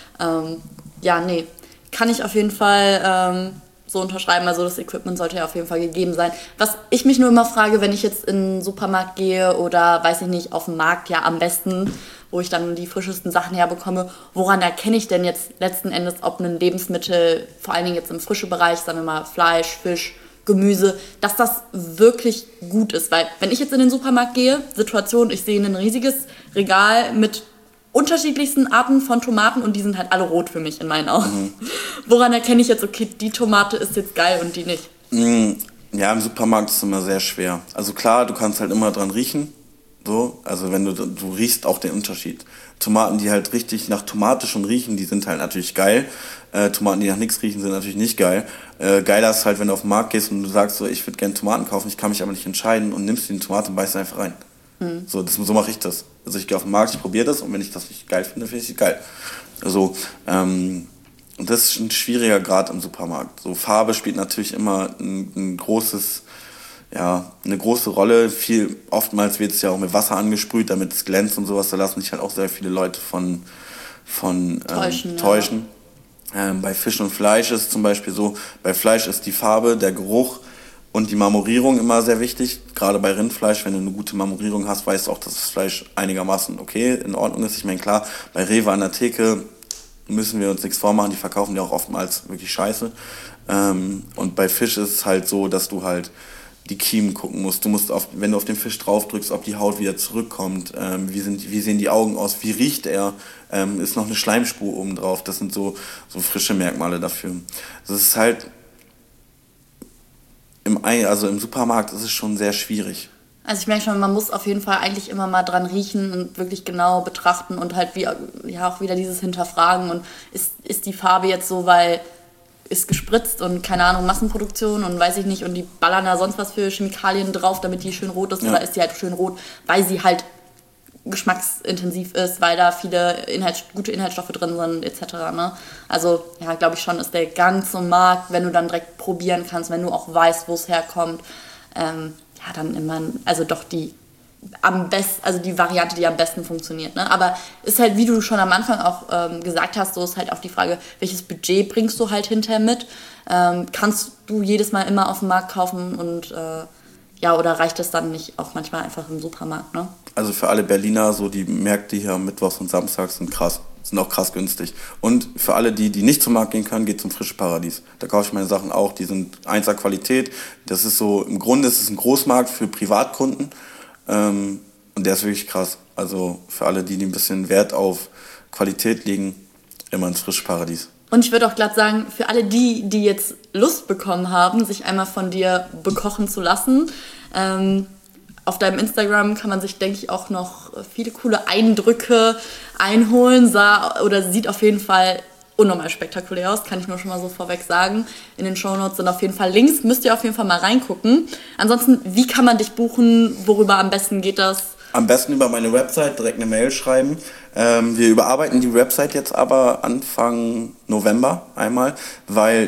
kann ich auf jeden Fall so unterschreiben. Also das Equipment sollte ja auf jeden Fall gegeben sein. Was ich mich nur immer frage, wenn ich jetzt in den Supermarkt gehe oder, weiß ich nicht, auf dem Markt ja am besten, wo ich dann die frischesten Sachen herbekomme, woran erkenne ich denn jetzt letzten Endes, ob ein Lebensmittel, vor allen Dingen jetzt im frischen Bereich, sagen wir mal Fleisch, Fisch, Gemüse, dass das wirklich gut ist. Weil wenn ich jetzt in den Supermarkt gehe, Situation, ich sehe ein riesiges Regal mit unterschiedlichsten Arten von Tomaten und die sind halt alle rot für mich in meinen Augen. Woran erkenne ich jetzt, okay, die Tomate ist jetzt geil und die nicht?
Ja, im Supermarkt ist es immer sehr schwer. Also klar, du kannst halt immer dran riechen. So, also wenn du riechst auch den Unterschied. Tomaten, die halt richtig nach Tomate schon riechen, die sind halt natürlich geil. Tomaten, die nach nichts riechen, sind natürlich nicht geil. Geiler ist halt, wenn du auf den Markt gehst und du sagst so, ich würde gerne Tomaten kaufen, ich kann mich aber nicht entscheiden und nimmst die Tomate und beißt einfach rein. So mache ich das. Also ich gehe auf den Markt, ich probiere das und wenn ich das nicht geil finde ich es geil. Also, und das ist ein schwieriger Grad im Supermarkt. So Farbe spielt natürlich immer ein großes, ja, eine große Rolle. Oftmals wird es ja auch mit Wasser angesprüht, damit es glänzt und sowas. Da lassen sich halt auch sehr viele Leute von täuschen. Ja. Bei Fisch und Fleisch ist es zum Beispiel so, bei Fleisch ist die Farbe, der Geruch und die Marmorierung immer sehr wichtig. Gerade bei Rindfleisch, wenn du eine gute Marmorierung hast, weißt du auch, dass das Fleisch einigermaßen okay, in Ordnung ist. Ich meine, klar, bei Rewe an der Theke müssen wir uns nichts vormachen, die verkaufen ja auch oftmals wirklich scheiße. Und bei Fisch ist es halt so, dass du halt die Kiemen gucken musst. Du musst, wenn du auf den Fisch drauf drückst, ob die Haut wieder zurückkommt, wie sehen die Augen aus, wie riecht er, ist noch eine Schleimspur oben drauf. Das sind so frische Merkmale dafür. Das ist halt, im Supermarkt ist es schon sehr schwierig.
Also ich merke schon, man muss auf jeden Fall eigentlich immer mal dran riechen und wirklich genau betrachten und halt auch wieder dieses Hinterfragen und ist die Farbe jetzt so, weil ist gespritzt und keine Ahnung, Massenproduktion und weiß ich nicht und die ballern da sonst was für Chemikalien drauf, damit die schön rot ist oder ist die halt schön rot, weil sie halt geschmacksintensiv ist, weil da viele gute Inhaltsstoffe drin sind etc. Ne? Also ja, glaube ich schon, ist der ganze Markt, wenn du dann direkt probieren kannst, wenn du auch weißt, wo es herkommt, ja, dann immer, also doch die Variante, die am besten funktioniert. Ne? Aber ist halt, wie du schon am Anfang auch gesagt hast, so ist halt auch die Frage, welches Budget bringst du halt hinterher mit? Kannst du jedes Mal immer auf dem Markt kaufen und oder reicht es dann nicht auch manchmal einfach im Supermarkt? Ne?
Also für alle Berliner, so die Märkte hier am Mittwochs und Samstags sind auch krass günstig. Und für alle, die nicht zum Markt gehen können, geht zum Frische Paradies. Da kaufe ich meine Sachen auch, die sind 1er Qualität. Das ist so, im Grunde ist es ein Großmarkt für Privatkunden. Und der ist wirklich krass. Also für alle, die ein bisschen Wert auf Qualität legen, immer ins Frische Paradies.
Und ich würde auch glatt sagen, für alle die jetzt Lust bekommen haben, sich einmal von dir bekochen zu lassen, auf deinem Instagram kann man sich, denke ich, auch noch viele coole Eindrücke einholen. Sieht auf jeden Fall unnormal spektakulär aus, kann ich nur schon mal so vorweg sagen. In den Shownotes sind auf jeden Fall Links, müsst ihr auf jeden Fall mal reingucken. Ansonsten, wie kann man dich buchen? Worüber am besten geht das?
Am besten über meine Website, direkt eine Mail schreiben. Wir überarbeiten die Website jetzt aber Anfang November einmal, weil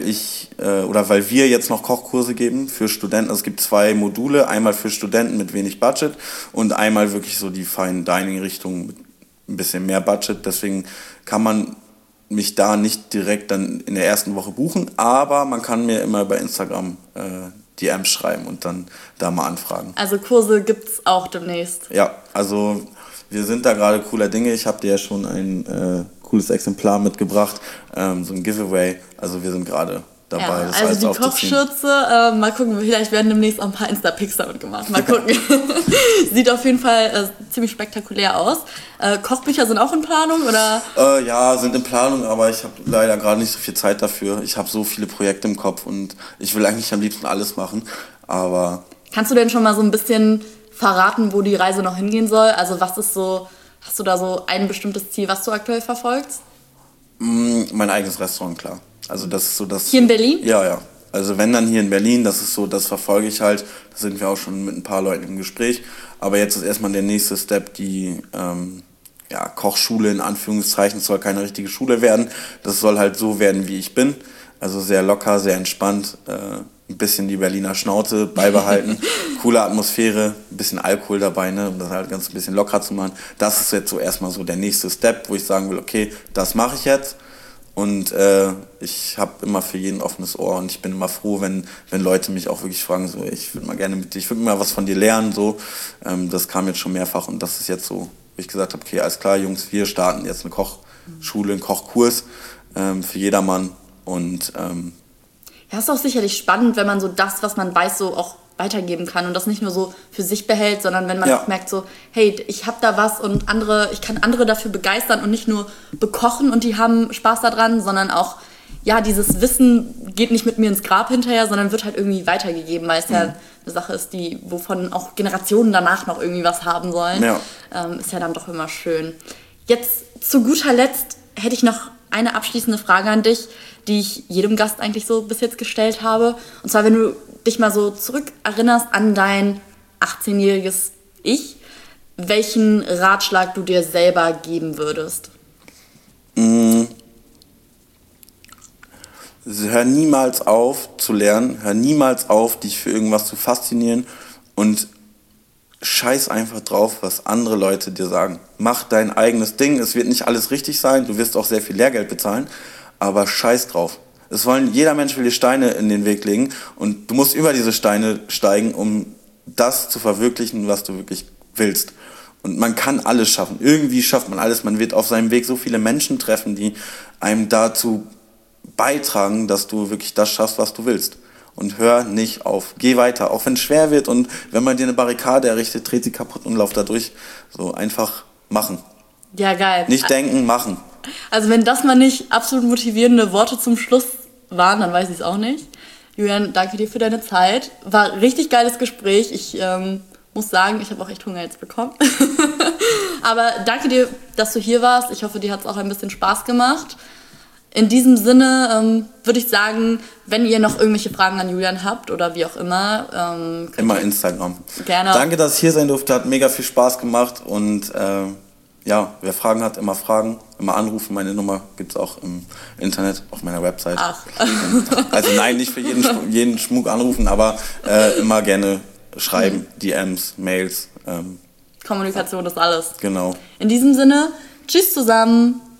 wir jetzt noch Kochkurse geben für Studenten. Also es gibt 2 Module, einmal für Studenten mit wenig Budget und einmal wirklich so die Fine Dining Richtung mit ein bisschen mehr Budget. Deswegen kann man mich da nicht direkt dann in der ersten Woche buchen, aber man kann mir immer bei Instagram DMs schreiben und dann da mal anfragen.
Also Kurse gibt's auch demnächst?
Ja, also wir sind da gerade cooler Dinge. Ich habe dir ja schon ein cooles Exemplar mitgebracht, so ein Giveaway. Also wir sind gerade dabei, das alles aufzuziehen. Also die Kochschürze,
mal gucken, vielleicht werden demnächst auch ein paar Insta-Pics damit gemacht. Mal gucken. Sieht auf jeden Fall ziemlich spektakulär aus. Kochbücher sind auch in Planung, oder?
Ja, sind in Planung, aber ich habe leider gerade nicht so viel Zeit dafür. Ich habe so viele Projekte im Kopf und ich will eigentlich am liebsten alles machen, aber...
Kannst du denn schon mal so ein bisschen verraten, wo die Reise noch hingehen soll? Also was ist so, hast du da so ein bestimmtes Ziel, was du aktuell verfolgst?
Mein eigenes Restaurant, klar. Also das ist so das...
Hier in Berlin?
Ja. Also wenn dann hier in Berlin, das ist so, das verfolge ich halt. Da sind wir auch schon mit ein paar Leuten im Gespräch. Aber jetzt ist erstmal der nächste Step, die Kochschule in Anführungszeichen. Es soll keine richtige Schule werden. Das soll halt so werden, wie ich bin. Also sehr locker, sehr entspannt. Ein bisschen die Berliner Schnauze beibehalten. Coole Atmosphäre, ein bisschen Alkohol dabei, ne, um das halt ganz ein bisschen locker zu machen. Das ist jetzt so erstmal so der nächste Step, wo ich sagen will, okay, das mache ich jetzt. Und ich habe immer für jeden offenes Ohr und ich bin immer froh, wenn Leute mich auch wirklich fragen, so, ich würde mal was von dir lernen, so. Das kam jetzt schon mehrfach und das ist jetzt so, wo ich gesagt habe, okay, alles klar, Jungs, wir starten jetzt eine Kochschule, einen Kochkurs für jedermann und
ja, ist auch sicherlich spannend, wenn man so das, was man weiß, so auch weitergeben kann und das nicht nur so für sich behält, sondern wenn man auch merkt so, hey, ich habe da was und ich kann andere dafür begeistern und nicht nur bekochen und die haben Spaß daran, sondern auch, ja, dieses Wissen geht nicht mit mir ins Grab hinterher, sondern wird halt irgendwie weitergegeben, weil es ja eine Sache ist, wovon auch Generationen danach noch irgendwie was haben sollen. Ja. Ist ja dann doch immer schön. Jetzt zu guter Letzt hätte ich noch eine abschließende Frage an dich, die ich jedem Gast eigentlich so bis jetzt gestellt habe. Und zwar, wenn du dich mal so zurückerinnerst an dein 18-jähriges Ich, welchen Ratschlag du dir selber geben würdest?
Hör niemals auf zu lernen, hör niemals auf, dich für irgendwas zu faszinieren und scheiß einfach drauf, was andere Leute dir sagen. Mach dein eigenes Ding, es wird nicht alles richtig sein, du wirst auch sehr viel Lehrgeld bezahlen, aber scheiß drauf. Jeder Mensch will dir Steine in den Weg legen und du musst über diese Steine steigen, um das zu verwirklichen, was du wirklich willst. Und man kann alles schaffen, irgendwie schafft man alles, man wird auf seinem Weg so viele Menschen treffen, die einem dazu beitragen, dass du wirklich das schaffst, was du willst. Und hör nicht auf. Geh weiter, auch wenn es schwer wird und wenn man dir eine Barrikade errichtet, dreht sie kaputt und lauf da durch. So einfach machen.
Ja, geil.
Nicht denken, machen.
Also wenn das mal nicht absolut motivierende Worte zum Schluss waren, dann weiß ich es auch nicht. Julian, danke dir für deine Zeit. War ein richtig geiles Gespräch. Ich muss sagen, ich habe auch echt Hunger jetzt bekommen. Aber danke dir, dass du hier warst. Ich hoffe, dir hat es auch ein bisschen Spaß gemacht. In diesem Sinne würde ich sagen, wenn ihr noch irgendwelche Fragen an Julian habt oder wie auch immer.
Immer Instagram.
Gerne.
Danke, dass ich hier sein durfte. Hat mega viel Spaß gemacht. Und wer Fragen hat, immer fragen. Immer anrufen. Meine Nummer gibt es auch im Internet, auf meiner Website.
Ach.
Also nein, nicht für jeden Schmuck anrufen, aber immer gerne schreiben. DMs, Mails.
Kommunikation ist alles.
Genau.
In diesem Sinne, tschüss zusammen.